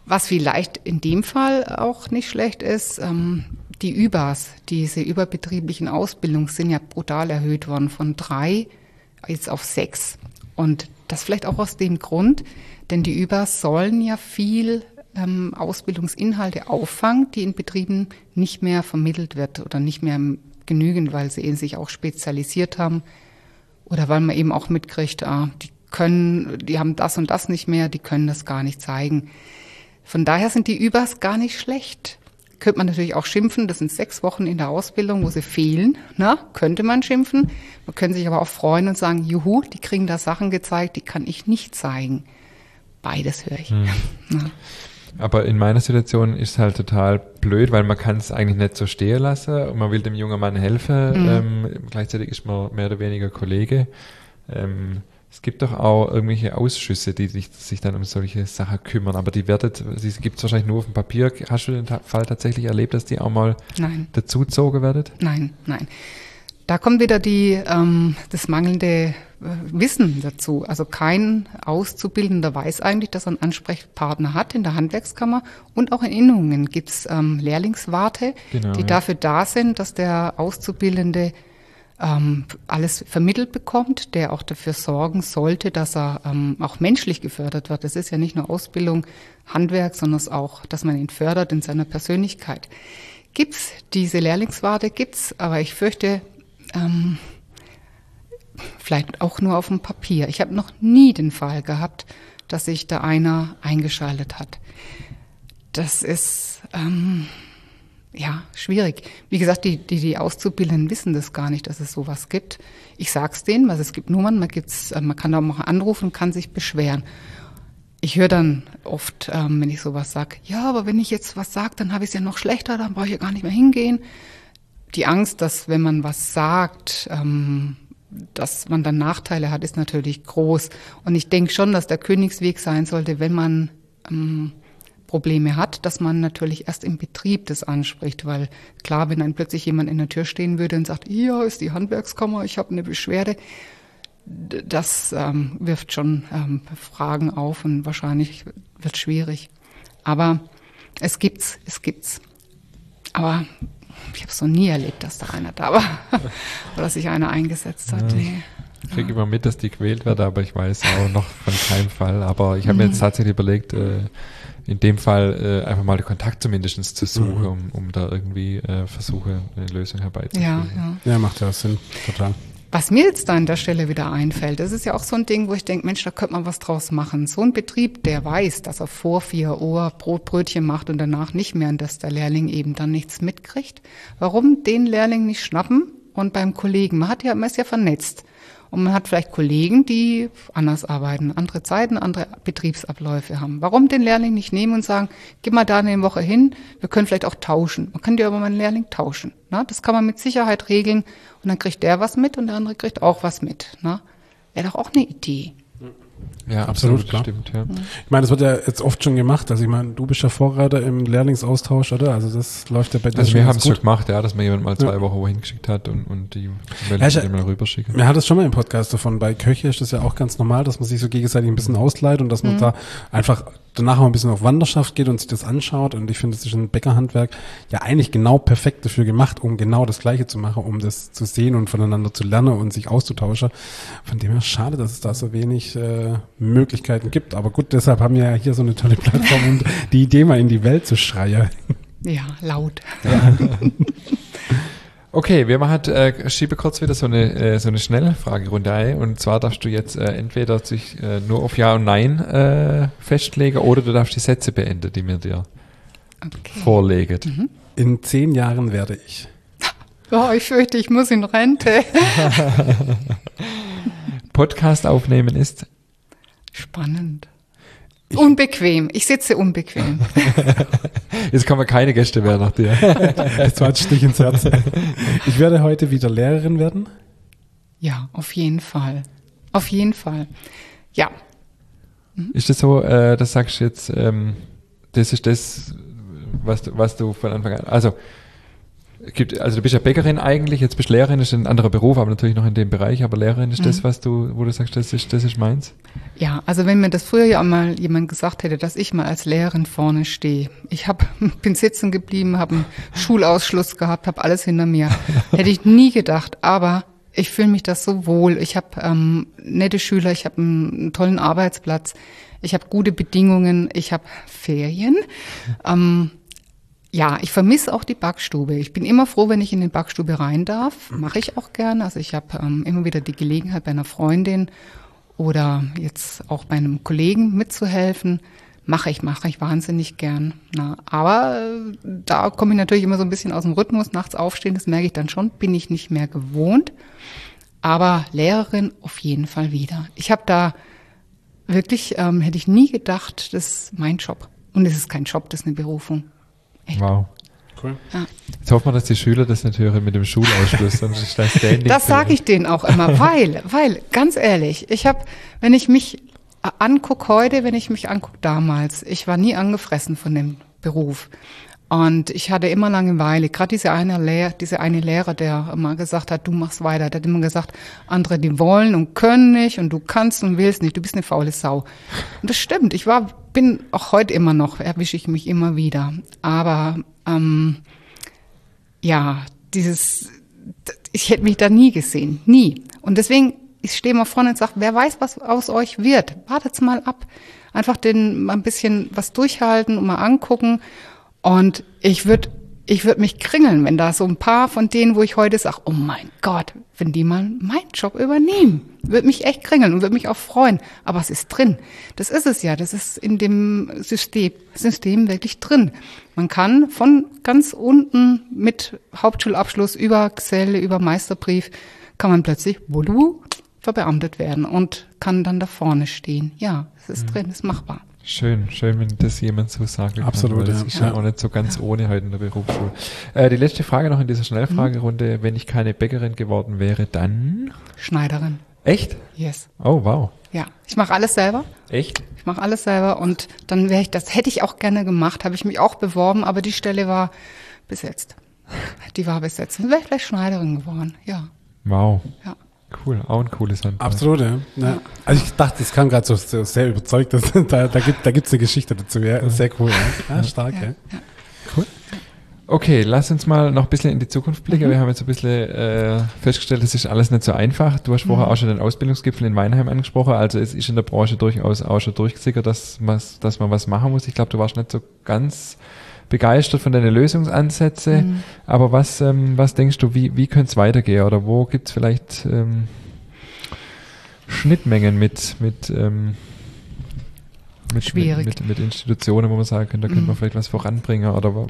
A: Was vielleicht in dem Fall auch nicht schlecht ist, ähm, die Ü B As, diese überbetrieblichen Ausbildungen sind ja brutal erhöht worden von drei jetzt auf sechs. Und das vielleicht auch aus dem Grund, denn die Ü B As sollen ja viel ähm, Ausbildungsinhalte auffangen, die in Betrieben nicht mehr vermittelt wird oder nicht mehr genügend, weil sie eben sich auch spezialisiert haben oder weil man eben auch mitkriegt, ah, die können, die haben das und das nicht mehr, die können das gar nicht zeigen. Von daher sind die Ü B As gar nicht schlecht. Könnte man natürlich auch schimpfen, das sind sechs Wochen in der Ausbildung, wo sie fehlen. Na, könnte man schimpfen. Man könnte sich aber auch freuen und sagen, juhu, die kriegen da Sachen gezeigt, die kann ich nicht zeigen. Beides höre ich. Hm. Ja.
B: Aber in meiner Situation ist es halt total blöd, weil man kann es eigentlich nicht so stehen lassen und man will dem jungen Mann helfen. Mhm. Ähm, gleichzeitig ist man mehr oder weniger Kollege. Ähm, Es gibt doch auch irgendwelche Ausschüsse, die sich, sich dann um solche Sachen kümmern, aber die werdet, die gibt es wahrscheinlich nur auf dem Papier. Hast du den Fall tatsächlich erlebt, dass die auch mal
A: nein.
B: dazugezogen werdet?
A: Nein, nein. Da kommt wieder die, ähm, das mangelnde äh, Wissen dazu. Also kein Auszubildender weiß eigentlich, dass er einen Ansprechpartner hat in der Handwerkskammer und auch in Innungen gibt es ähm, Lehrlingswarte, genau, die ja. dafür da sind, dass der Auszubildende Ähm, alles vermittelt bekommt, der auch dafür sorgen sollte, dass er ähm, auch menschlich gefördert wird. Das ist ja nicht nur Ausbildung, Handwerk, sondern es auch, dass man ihn fördert in seiner Persönlichkeit. Gibt's diese Lehrlingswarte? Gibt's, aber ich fürchte, ähm, vielleicht auch nur auf dem Papier. Ich habe noch nie den Fall gehabt, dass sich da einer eingeschaltet hat. Das ist ähm, Ja, schwierig. Wie gesagt, die, die, die Auszubildenden wissen das gar nicht, dass es sowas gibt. Ich sag's denen, weil es gibt Nummern, man gibt's, man kann da auch anrufen und kann sich beschweren. Ich höre dann oft, ähm, wenn ich sowas sage, ja, aber wenn ich jetzt was sage, dann habe ich es ja noch schlechter, dann brauche ich ja gar nicht mehr hingehen. Die Angst, dass wenn man was sagt, ähm, dass man dann Nachteile hat, ist natürlich groß. Und ich denke schon, dass der Königsweg sein sollte, wenn man ähm, Probleme hat, dass man natürlich erst im Betrieb das anspricht, weil klar, wenn dann plötzlich jemand in der Tür stehen würde und sagt, ja, ist die Handwerkskammer, ich habe eine Beschwerde, das ähm, wirft schon ähm, Fragen auf und wahrscheinlich wird schwierig. Aber es gibt's, es gibt's. Aber ich habe es noch nie erlebt, dass da einer da war oder sich einer eingesetzt hat.
B: Ja.
A: Nee.
B: Ich kriege immer mit, dass die gewählt wird, aber ich weiß auch noch von keinem Fall. Aber ich habe mir jetzt tatsächlich überlegt, äh, in dem Fall äh, einfach mal den Kontakt zumindest zu suchen, mhm. um, um da irgendwie äh, versuche, eine Lösung herbeizuführen.
A: Ja, ja.
C: ja, macht ja Sinn, total.
A: Was mir jetzt da an der Stelle wieder einfällt, das ist ja auch so ein Ding, wo ich denke, Mensch, da könnte man was draus machen. So ein Betrieb, der weiß, dass er vor vier Uhr Brotbrötchen macht und danach nicht mehr, und dass der Lehrling eben dann nichts mitkriegt. Warum den Lehrling nicht schnappen und beim Kollegen? Man hat ja, man ist ja vernetzt. Und man hat vielleicht Kollegen, die anders arbeiten, andere Zeiten, andere Betriebsabläufe haben. Warum den Lehrling nicht nehmen und sagen, geh mal da eine Woche hin, wir können vielleicht auch tauschen. Man kann ja aber mal einen Lehrling tauschen. Na? Das kann man mit Sicherheit regeln und dann kriegt der was mit und der andere kriegt auch was mit. Na? Wäre doch auch eine Idee.
B: Ja, absolut, klar. Stimmt, ja.
C: Ich meine, das wird ja jetzt oft schon gemacht. Also ich meine, du bist ja Vorreiter im Lehrlingsaustausch, oder? Also das läuft ja bei dir
B: also
C: schon
B: wir haben es
C: gut.
B: schon gemacht, ja, dass mir jemand mal zwei
C: ja.
B: Wochen wohin geschickt hat und, und die
C: ja,
B: die mal rüberschicken.
C: Mir hat es schon mal im Podcast davon. Bei Köche ist das ja auch ganz normal, dass man sich so gegenseitig ein bisschen ausleiht und dass man mhm. da einfach danach mal ein bisschen auf Wanderschaft geht und sich das anschaut. Und ich finde, das ist ein Bäckerhandwerk ja eigentlich genau perfekt dafür gemacht, um genau das Gleiche zu machen, um das zu sehen und voneinander zu lernen und sich auszutauschen. Von dem her schade, dass es da so wenig äh, Möglichkeiten gibt. Aber gut, deshalb haben wir ja hier so eine tolle Plattform, um die Idee mal in die Welt zu schreien.
A: Ja, laut.
C: Ja.
B: Okay, wir machen, äh, schiebe kurz wieder so eine, äh, so eine schnelle Fragerunde ein. Und zwar darfst du jetzt äh, entweder sich äh, nur auf Ja und Nein äh, festlegen oder du darfst die Sätze beenden, die mir dir okay. vorlegen.
A: Mhm.
C: In zehn Jahren werde ich.
A: Oh, ich fürchte, ich muss in Rente.
B: Podcast aufnehmen ist
A: spannend. Ich unbequem. Ich sitze unbequem.
B: Jetzt kommen keine Gäste mehr nach dir.
C: Das war ein Stich ins Herz. Ich werde heute wieder Lehrerin werden.
A: Ja, auf jeden Fall. Auf jeden Fall. Ja.
B: Mhm. Ist das so, äh, das sagst du jetzt, ähm, das ist das, was du, was du von Anfang an, also Gibt, also du bist ja Bäckerin eigentlich, jetzt bist du Lehrerin, das ist ein anderer Beruf, aber natürlich noch in dem Bereich, aber Lehrerin ist mhm. das, was du, wo du sagst, das ist, das ist meins?
A: Ja, also wenn mir das früher ja mal jemand gesagt hätte, dass ich mal als Lehrerin vorne stehe, ich hab, bin sitzen geblieben, habe einen Schulausschluss gehabt, habe alles hinter mir, hätte ich nie gedacht, aber ich fühle mich das so wohl, ich habe ähm, nette Schüler, ich habe einen, einen tollen Arbeitsplatz, ich habe gute Bedingungen, ich habe Ferien, ähm, ja, ich vermisse auch die Backstube. Ich bin immer froh, wenn ich in die Backstube rein darf. Mache ich auch gerne. Also ich habe ähm, immer wieder die Gelegenheit, bei einer Freundin oder jetzt auch bei einem Kollegen mitzuhelfen. Mache ich, mache ich wahnsinnig gern. Na, aber äh, da komme ich natürlich immer so ein bisschen aus dem Rhythmus. Nachts aufstehen, das merke ich dann schon. Bin ich nicht mehr gewohnt. Aber Lehrerin auf jeden Fall wieder. Ich habe da wirklich, ähm, hätte ich nie gedacht, das ist mein Job. Und es ist kein Job, das ist eine Berufung. Echt?
B: Wow.
C: Cool.
A: Ja.
B: Jetzt hoffen wir, dass die Schüler das nicht hören mit dem Schulausschluss. Sonst ist das
A: das sage ich denen auch immer, weil, weil, ganz ehrlich, ich habe, wenn ich mich angucke heute, wenn ich mich angucke damals, ich war nie angefressen von dem Beruf. Und ich hatte immer Langeweile. Gerade diese eine Lehrer, diese eine Lehrer, der immer gesagt hat, du machst weiter, der hat immer gesagt, andere, die wollen und können nicht und du kannst und willst nicht, du bist eine faule Sau. Und das stimmt. Ich war, bin auch heute immer noch, erwische ich mich immer wieder. Aber ähm, ja, dieses, ich hätte mich da nie gesehen, nie. Und deswegen, ich stehe mal vorne und sage, wer weiß, was aus euch wird. Wartet's mal ab. Einfach den mal ein bisschen was durchhalten und mal angucken. Und ich würde ich würd mich kringeln, wenn da so ein paar von denen, wo ich heute sage, oh mein Gott, wenn die mal meinen Job übernehmen, würde mich echt kringeln und würde mich auch freuen. Aber es ist drin. Das ist es ja. Das ist in dem System, System wirklich drin. Man kann von ganz unten mit Hauptschulabschluss über Geselle, über Meisterbrief, kann man plötzlich wudu, verbeamtet werden und kann dann da vorne stehen. Ja, es ist mhm. drin, es ist machbar.
B: Schön, schön, wenn das jemand so sagen kann.
C: Absolut,
B: weil das
C: ja.
B: ist ja auch nicht so ganz ohne heute in der Berufsschule. Äh, die letzte Frage noch in dieser Schnellfragerunde. Mhm. Wenn ich keine Bäckerin geworden wäre, dann?
A: Schneiderin.
B: Echt?
A: Yes.
B: Oh, wow.
A: Ja, ich mache alles selber.
B: Echt?
A: Ich mache alles selber und dann wäre ich, das hätte ich auch gerne gemacht, habe ich mich auch beworben, aber die Stelle war besetzt. Die war besetzt. Dann wäre ich vielleicht Schneiderin geworden, ja.
B: Wow.
A: Ja.
B: Cool, auch ein cooles Handwerk.
C: Absolut, ja. ja. Also ich dachte, das kam gerade so, so sehr überzeugt, dass da, da gibt da gibt's eine Geschichte dazu. Ja, sehr cool. Ja, ja stark, ja. ja. ja.
B: Cool. Okay, lass uns mal noch ein bisschen in die Zukunft blicken. Mhm. Wir haben jetzt ein bisschen äh, festgestellt, es ist alles nicht so einfach. Du hast mhm. vorher auch schon den Ausbildungsgipfel in Weinheim angesprochen. Also es ist in der Branche durchaus auch schon durchgesickert, dass man, dass man was machen muss. Ich glaube, du warst nicht so ganz begeistert von deinen Lösungsansätzen. Mhm. Aber was, ähm, was denkst du, wie, wie könnte es weitergehen? Oder wo gibt es vielleicht ähm, Schnittmengen mit, mit, ähm, mit,
A: Schwierig.
B: mit, mit, mit Institutionen, wo man sagen könnte, da könnte
A: mhm.
B: man vielleicht was voranbringen? Oder was?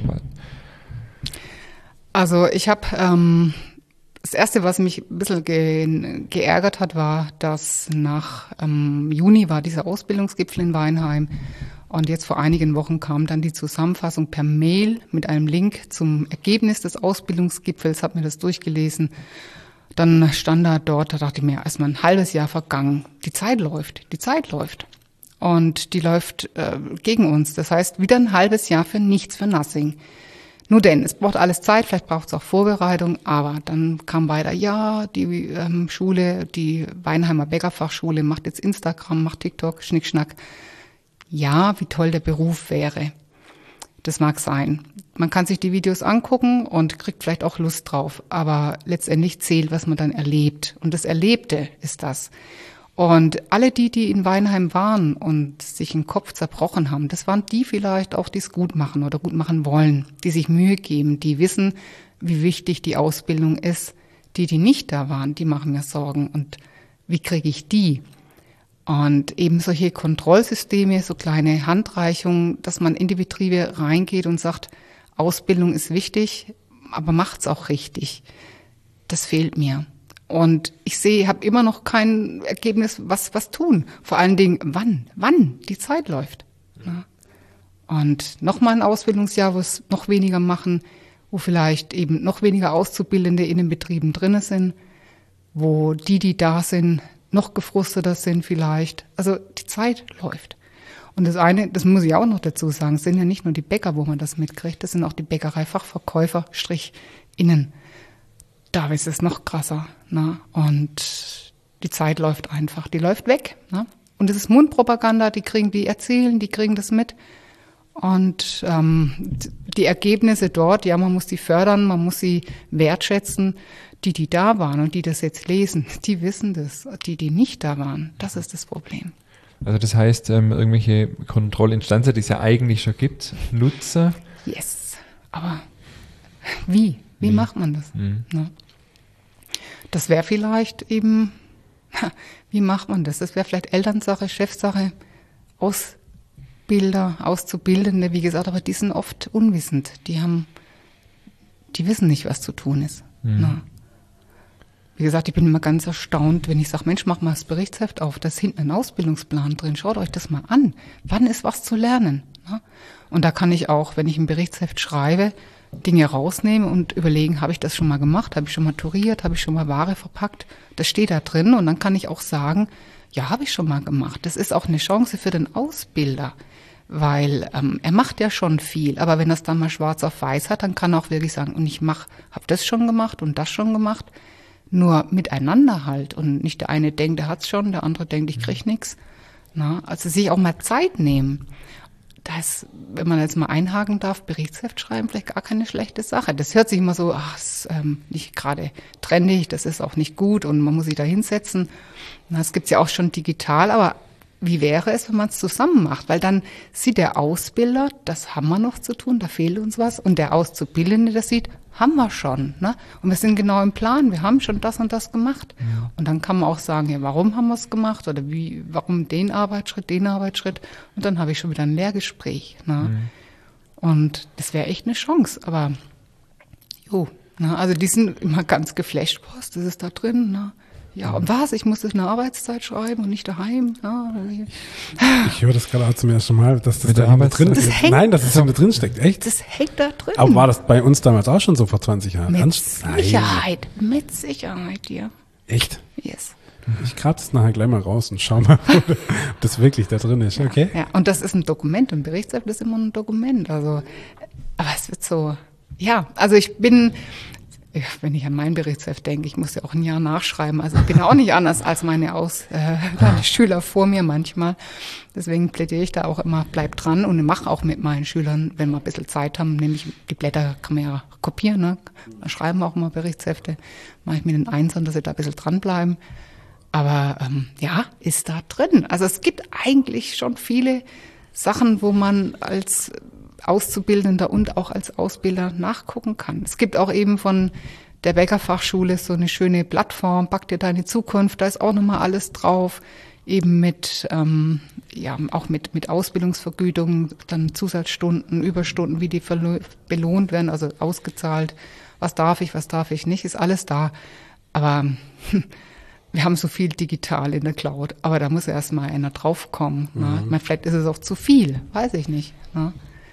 A: Also ich habe, ähm, das Erste, was mich ein bisschen ge- geärgert hat, war, dass nach ähm, Juni war dieser Ausbildungsgipfel in Weinheim. Und jetzt vor einigen Wochen kam dann die Zusammenfassung per Mail mit einem Link zum Ergebnis des Ausbildungsgipfels, habe mir das durchgelesen. Dann stand da dort, da dachte ich mir, erstmal ein halbes Jahr vergangen. Die Zeit läuft, die Zeit läuft. Und die läuft äh, gegen uns. Das heißt, wieder ein halbes Jahr für nichts, für nothing. Nur denn, es braucht alles Zeit, vielleicht braucht es auch Vorbereitung, aber dann kam weiter, ja, die ähm, Schule, die Weinheimer Bäckerfachschule macht jetzt Instagram, macht TikTok, Schnickschnack. Ja, wie toll der Beruf wäre. Das mag sein. Man kann sich die Videos angucken und kriegt vielleicht auch Lust drauf, aber letztendlich zählt, was man dann erlebt. Und das Erlebte ist das. Und alle die, die in Weinheim waren und sich den Kopf zerbrochen haben, das waren die vielleicht auch, die es gut machen oder gut machen wollen, die sich Mühe geben, die wissen, wie wichtig die Ausbildung ist. Die, die nicht da waren, die machen mir Sorgen. Und wie kriege ich die? Und eben solche Kontrollsysteme, so kleine Handreichungen, dass man in die Betriebe reingeht und sagt, Ausbildung ist wichtig, aber macht's auch richtig. Das fehlt mir. Und ich sehe, habe immer noch kein Ergebnis, was was tun. Vor allen Dingen, wann? Wann? Die Zeit läuft. Ja. Und nochmal ein Ausbildungsjahr, wo es noch weniger machen, wo vielleicht eben noch weniger Auszubildende in den Betrieben drinne sind, wo die, die da sind, noch gefrusteter sind vielleicht. Also die Zeit läuft. Und das eine, das muss ich auch noch dazu sagen, sind ja nicht nur die Bäcker, wo man das mitkriegt, das sind auch die Bäckereifachverkäufer, Strich innen. Da ist es noch krasser. Ne? Und die Zeit läuft einfach, die läuft weg. Ne? Und es ist Mundpropaganda, die kriegen, die erzählen, die kriegen das mit. Und ähm, die Ergebnisse dort, ja, man muss die fördern, man muss sie wertschätzen. Die, die da waren und die das jetzt lesen, die wissen das. Die, die nicht da waren, das ist das Problem.
B: Also das heißt, ähm, irgendwelche Kontrollinstanzen, die es ja eigentlich schon gibt, nutzen.
A: Yes, aber wie? Wie, wie? macht man das? Mhm. Ne? Das wäre vielleicht eben, wie macht man das? Das wäre vielleicht Elternsache, Chefsache, Ausbilder, Auszubildende, wie gesagt, aber die sind oft unwissend. Die haben, die wissen nicht, was zu tun ist. Mhm. Ne? Wie gesagt, ich bin immer ganz erstaunt, wenn ich sage, Mensch, mach mal das Berichtsheft auf, da ist hinten ein Ausbildungsplan drin, schaut euch das mal an. Wann ist was zu lernen? Ne? Und da kann ich auch, wenn ich ein Berichtsheft schreibe, Dinge rausnehmen und überlegen, habe ich das schon mal gemacht, habe ich schon mal touriert, habe ich schon mal Ware verpackt, das steht da drin und dann kann ich auch sagen, ja, habe ich schon mal gemacht. Das ist auch eine Chance für den Ausbilder, weil ähm, er macht ja schon viel, aber wenn er es dann mal schwarz auf weiß hat, dann kann er auch wirklich sagen, und ich mach, habe das schon gemacht und das schon gemacht, nur miteinander halt und nicht der eine denkt, der hat's schon, der andere denkt, ich krieg nichts. Na, also sich auch mal Zeit nehmen. Das, wenn man jetzt mal einhaken darf, Berichtsheft schreiben, vielleicht gar keine schlechte Sache. Das hört sich immer so, ach, ist ähm, nicht gerade trendig, das ist auch nicht gut und man muss sich da hinsetzen. Na, das gibt's ja auch schon digital, aber wie wäre es, wenn man es zusammen macht? Weil dann sieht der Ausbilder, das haben wir noch zu tun, da fehlt uns was. Und der Auszubildende, das sieht, haben wir schon. Ne? Und wir sind genau im Plan, wir haben schon das und das gemacht. Ja. Und dann kann man auch sagen, ja, warum haben wir es gemacht? Oder wie, warum den Arbeitsschritt, den Arbeitsschritt? Und dann habe ich schon wieder ein Lehrgespräch. Ne? Mhm. Und das wäre echt eine Chance. Aber, jo, ne? Also die sind immer ganz geflasht. Was, das ist da drin, ne? Ja, und was? Ich muss das in der Arbeitszeit schreiben und nicht daheim. Ja,
C: ich höre das gerade auch zum ersten Mal, dass das
B: Mit
C: da immer drin ist. Nein, dass es da drin steckt. Echt?
A: Das hängt da drin.
C: Aber war das bei uns damals auch schon so vor zwanzig Jahren?
A: Mit
C: Anst-
A: Sicherheit. Nein. Mit Sicherheit, ja.
C: Echt?
A: Yes.
C: Ich grab das nachher gleich mal raus und schau mal, ob das wirklich da drin ist. Okay?
A: Ja, und das ist ein Dokument. Und Berichtsheft ist immer ein Dokument. Also, aber es wird so, ja, also ich bin... Wenn ich an mein Berichtsheft denke, ich muss ja auch ein Jahr nachschreiben. Also ich bin auch nicht anders als meine, Aus, äh, meine Schüler vor mir manchmal. Deswegen plädiere ich da auch immer, bleib dran und mache auch mit meinen Schülern, wenn wir ein bisschen Zeit haben, nämlich die Blätter kann man ja kopieren, ne? Da schreiben wir auch immer Berichtshefte. Mache ich mit den Einsern, dass sie da ein bisschen dranbleiben. Aber ähm, ja, ist da drin. Also es gibt eigentlich schon viele Sachen, wo man als Auszubildender und auch als Ausbilder nachgucken kann. Es gibt auch eben von der Bäckerfachschule so eine schöne Plattform, Back dir deine Zukunft, da ist auch nochmal alles drauf, eben mit, ähm, ja, auch mit, mit Ausbildungsvergütung, dann Zusatzstunden, Überstunden, wie die verlo- belohnt werden, also ausgezahlt, was darf ich, was darf ich nicht, ist alles da. Aber hm, wir haben so viel digital in der Cloud, aber da muss erst mal einer draufkommen. Mhm. Ne? Ich meine, vielleicht ist es auch zu viel, weiß ich nicht. Ne?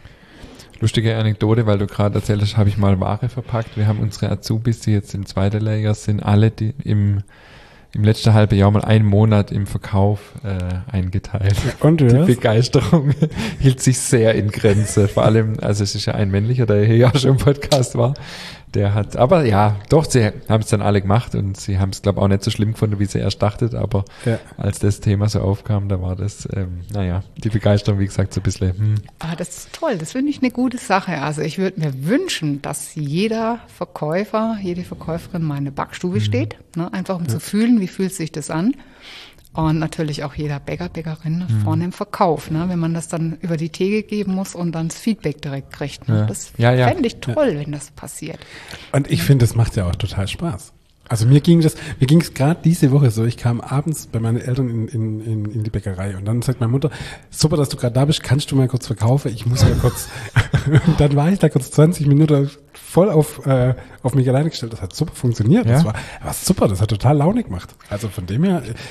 B: Lustige Anekdote, weil du gerade erzählt hast, habe ich mal Ware verpackt. Wir haben unsere Azubis, die jetzt in zweiter Lehrjahr sind, alle die im, im letzten halben Jahr mal einen Monat im Verkauf äh, eingeteilt.
C: Und du
B: die
C: hast?
B: Begeisterung hielt sich sehr in Grenze. Vor allem, also es ist ja ein männlicher, der hier ja schon im Podcast war. Der hat, aber ja, doch, sie haben es dann alle gemacht und sie haben es, glaube ich, auch nicht so schlimm gefunden, wie sie erst dachtet, aber ja. Als das Thema so aufkam, da war das, ähm, naja, die Begeisterung, wie gesagt, so ein bisschen, hm.
A: Ah, das ist toll, das finde ich eine gute Sache. Also ich würde mir wünschen, dass jeder Verkäufer, jede Verkäuferin mal in der Backstube mhm. steht, ne? Einfach um ja. zu fühlen, wie fühlt sich das an. Und natürlich auch jeder Bäcker, Bäckerin mhm. vorne im Verkauf, ne? Wenn man das dann über die Theke geben muss und dann das Feedback direkt kriegt. Ne?
B: Ja.
A: Das
B: ja, ja.
A: fände ich toll, ja. wenn das passiert.
C: Und ich finde, das macht ja auch total Spaß. Also mir ging das, mir ging es gerade diese Woche so, ich kam abends bei meinen Eltern in, in, in, in die Bäckerei und dann sagt meine Mutter, super, dass du gerade da bist, kannst du mal kurz verkaufen, ich muss mal kurz, und dann war ich da kurz zwanzig Minuten voll auf, äh, auf mich alleine gestellt, das hat super funktioniert,
B: ja?
C: das war, war super, das hat total Laune gemacht. Also von dem her,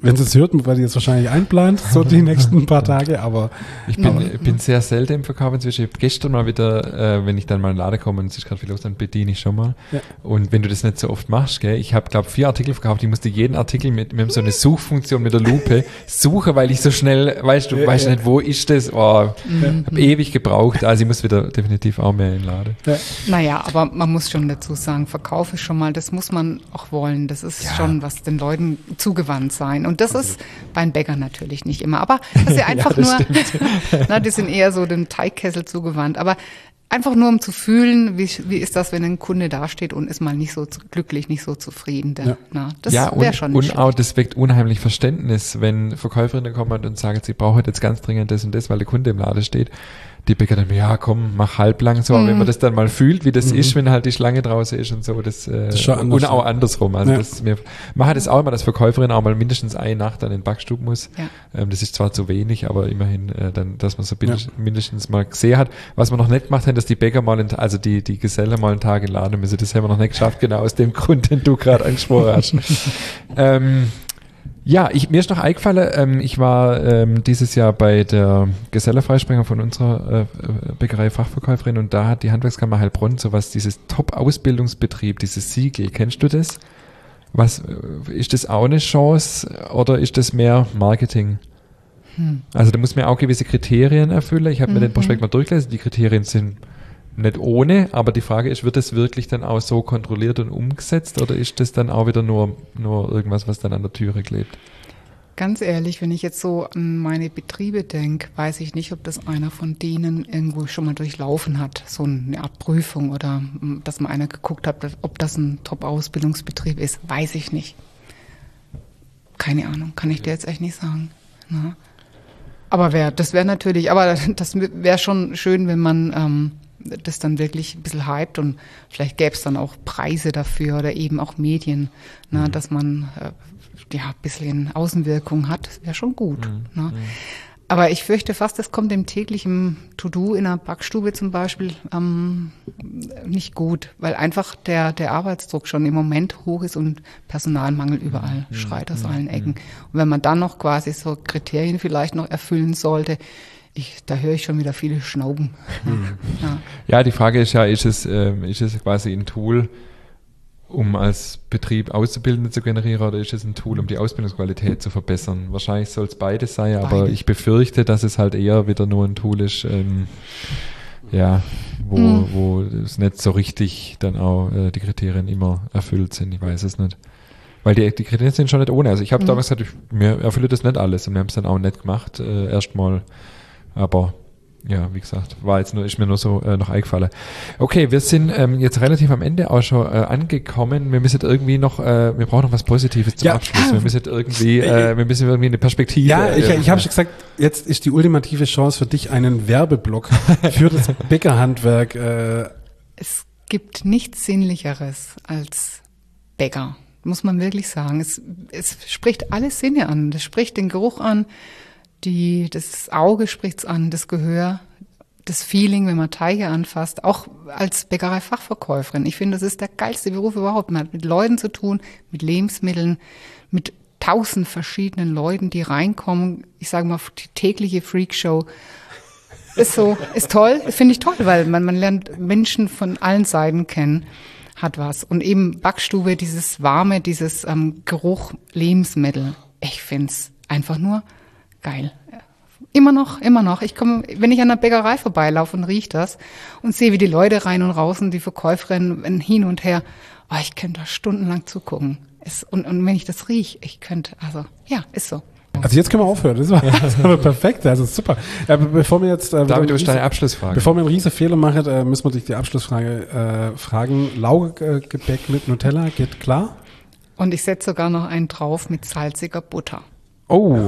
C: wenn sie es hört, weil die jetzt wahrscheinlich einplant, so die nächsten paar Tage, aber...
B: Ich bin, aber, bin sehr selten im Verkauf inzwischen. Ich habe gestern mal wieder, äh, wenn ich dann mal in den Laden komme und es ist gerade viel los, dann bediene ich schon mal. Ja. Und wenn du das nicht so oft machst, gell, ich habe, glaube vier Artikel verkauft, ich musste jeden Artikel mit, mit so einer Suchfunktion mit der Lupe suchen, weil ich so schnell, weißt du, ja, weißt ja. nicht, wo ist das? Oh, mhm. habe ewig gebraucht, also ich muss wieder definitiv auch mehr in den Laden.
A: Ja. Naja, aber man muss schon dazu sagen, Verkauf ist schon mal, das muss man auch wollen, das ist ja. schon was den Leuten zugewandt sein. Und das ist bei den Bäckern natürlich nicht immer. Aber das ist ja einfach ja, nur, na, die sind eher so dem Teigkessel zugewandt. Aber einfach nur, um zu fühlen, wie, wie ist das, wenn ein Kunde dasteht und ist mal nicht so glücklich, nicht so zufrieden. Der,
B: ja,
A: na, das
B: ja
A: wäre schon
B: nicht und auch das weckt unheimlich Verständnis, wenn Verkäuferinnen kommen und sagen, sie brauchen jetzt ganz dringend das und das, weil der Kunde im Laden steht. Die Bäcker dann, ja komm, mach halblang so, aber mm. wenn man das dann mal fühlt, wie das mm. ist, wenn halt die Schlange draußen ist und so, das, äh, das und auch andersrum. Also ja. das, wir machen das auch immer, dass Verkäuferin auch mal mindestens eine Nacht an den Backstub muss. Ja. Ähm, das ist zwar zu wenig, aber immerhin, äh, dann, dass man so ja. mindestens mal gesehen hat. Was wir noch nicht gemacht haben, dass die Bäcker mal, in, also die, die Gesellen mal einen Tag in den Laden müssen, das haben wir noch nicht geschafft, genau aus dem Grund, den du gerade angesprochen hast. ähm, Ja, ich, mir ist noch eingefallen, ähm, ich war ähm, dieses Jahr bei der Gesellenfreisprengung von unserer äh, Bäckerei Fachverkäuferin und da hat die Handwerkskammer Heilbronn sowas, dieses Top-Ausbildungsbetrieb, dieses Siegel, kennst du das? Was, ist das auch eine Chance oder ist das mehr Marketing? Hm. Also da muss man auch gewisse Kriterien erfüllen. Ich habe mhm. mir den Prospekt mal durchgelesen, die Kriterien sind nicht ohne, aber die Frage ist, wird das wirklich dann auch so kontrolliert und umgesetzt oder ist das dann auch wieder nur, nur irgendwas, was dann an der Türe klebt?
A: Ganz ehrlich, wenn ich jetzt so an meine Betriebe denke, weiß ich nicht, ob das einer von denen irgendwo schon mal durchlaufen hat, so eine Art Prüfung oder dass mal einer geguckt hat, ob das ein Top-Ausbildungsbetrieb ist, weiß ich nicht. Keine Ahnung, kann ich dir jetzt echt nicht sagen. Na? Aber wär, das wäre natürlich, aber das wäre schon schön, wenn man ähm, das dann wirklich ein bisschen hypt und vielleicht gäbe es dann auch Preise dafür oder eben auch Medien, mhm. ne, dass man äh, ja ein bisschen Außenwirkung hat, wäre schon gut. Mhm. Ne. Mhm. Aber ich fürchte fast, das kommt dem täglichen To-Do in einer Backstube zum Beispiel ähm, nicht gut, weil einfach der, der Arbeitsdruck schon im Moment hoch ist und Personalmangel überall mhm. schreit aus mhm. allen Ecken. Und wenn man dann noch quasi so Kriterien vielleicht noch erfüllen sollte, Ich, da höre ich schon wieder viele Schnauben.
B: Mhm. Ja. ja, die Frage ist ja, ist es, ähm, ist es quasi ein Tool, um als Betrieb Auszubildende zu generieren oder ist es ein Tool, um die Ausbildungsqualität zu verbessern? Wahrscheinlich soll es beides sein, Beide. aber ich befürchte, dass es halt eher wieder nur ein Tool ist, ähm, ja, wo, mhm. wo es nicht so richtig dann auch äh, die Kriterien immer erfüllt sind. Ich weiß es nicht. Weil die, die Kriterien sind schon nicht ohne. Also ich habe mhm. damals gesagt, ich, mir erfülle das nicht alles und wir haben es dann auch nicht gemacht, äh, erstmal. Aber ja, wie gesagt, war jetzt nur, ist mir nur so äh, noch eingefallen. Okay, wir sind ähm, jetzt relativ am Ende auch schon äh, angekommen. Wir müssen irgendwie noch, äh, wir brauchen noch was Positives zum ja. Abschluss. Wir müssen irgendwie, äh, wir müssen irgendwie eine Perspektive.
C: Ja, ich, ich habe schon gesagt, jetzt ist die ultimative Chance für dich, einen Werbeblock für das Bäckerhandwerk. Äh.
A: Es gibt nichts Sinnlicheres als Bäcker, muss man wirklich sagen. Es, es spricht alle Sinne an. Das spricht den Geruch an. Die, das Auge spricht's an, das Gehör, das Feeling, wenn man Teige anfasst, auch als Bäckerei-Fachverkäuferin. Ich finde, das ist der geilste Beruf überhaupt. Man hat mit Leuten zu tun, mit Lebensmitteln, mit tausend verschiedenen Leuten, die reinkommen. Ich sage mal, die tägliche Freakshow ist so, ist toll, finde ich toll, weil man, man lernt Menschen von allen Seiten kennen, hat was. Und eben Backstube, dieses Warme, dieses ähm, Geruch, Lebensmittel. Ich find's einfach nur geil. Immer noch, immer noch. Ich komme, wenn ich an der Bäckerei vorbeilaufe und rieche das und sehe, wie die Leute rein und raus und die Verkäuferinnen hin und her, oh, ich könnte da stundenlang zugucken. Es, und, und wenn ich das rieche, ich könnte, also, ja, ist so.
C: Also jetzt können wir aufhören. Das war, das war perfekt, also super. Ja, bevor wir jetzt, äh,
B: David, du hast deine Abschlussfrage.
C: Bevor wir einen riesen Fehler machen, äh, müssen wir dich die Abschlussfrage äh, fragen. Laugengebäck mit Nutella, geht klar?
A: Und ich setze sogar noch einen drauf mit salziger Butter.
B: Oh.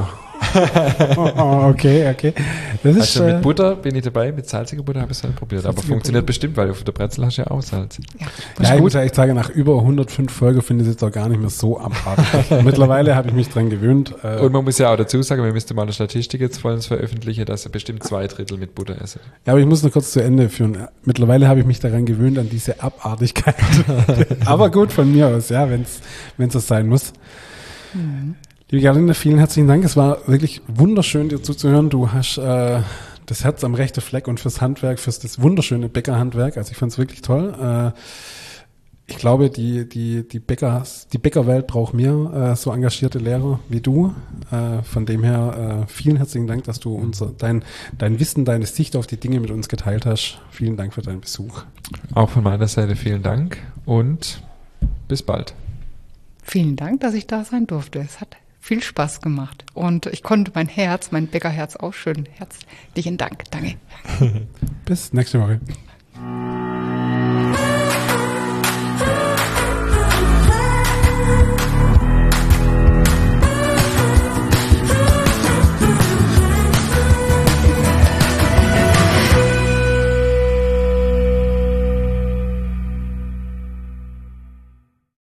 C: oh, oh, okay, okay.
B: Das ist, also mit Butter bin ich dabei, mit salziger Butter habe ich es halt probiert, aber funktioniert Butter. Bestimmt, weil auf der Brezel hast du ja auch Salz.
C: Ja, ja ich muss ja echt sagen, nach über hundertfünf Folgen finde ich es jetzt auch gar nicht mehr so abartig. Mittlerweile habe ich mich dran gewöhnt. Äh
B: Und man muss ja auch dazu sagen, wir müssten mal eine Statistik jetzt vor uns veröffentlichen, dass er bestimmt zwei Drittel mit Butter essen.
C: Ja, aber ich muss noch kurz zu Ende führen. Mittlerweile habe ich mich daran gewöhnt, an diese Abartigkeit. Aber gut, von mir aus, ja, wenn es so sein muss. Mhm. Gerlinde, vielen herzlichen Dank. Es war wirklich wunderschön, dir zuzuhören. Du hast äh, das Herz am rechten Fleck und fürs Handwerk, fürs das wunderschöne Bäckerhandwerk. Also ich fand es wirklich toll. Äh, ich glaube, die, die, die, Bäcker, die Bäckerwelt braucht mehr äh, so engagierte Lehrer wie du. Äh, von dem her äh, vielen herzlichen Dank, dass du unser, dein, dein Wissen, deine Sicht auf die Dinge mit uns geteilt hast. Vielen Dank für deinen Besuch.
B: Auch von meiner Seite vielen Dank und bis bald.
A: Vielen Dank, dass ich da sein durfte. Es hat viel Spaß gemacht und ich konnte mein Herz, mein Bäckerherz ausschütten. Herzlichen Dank. Danke.
C: Bis nächste Woche.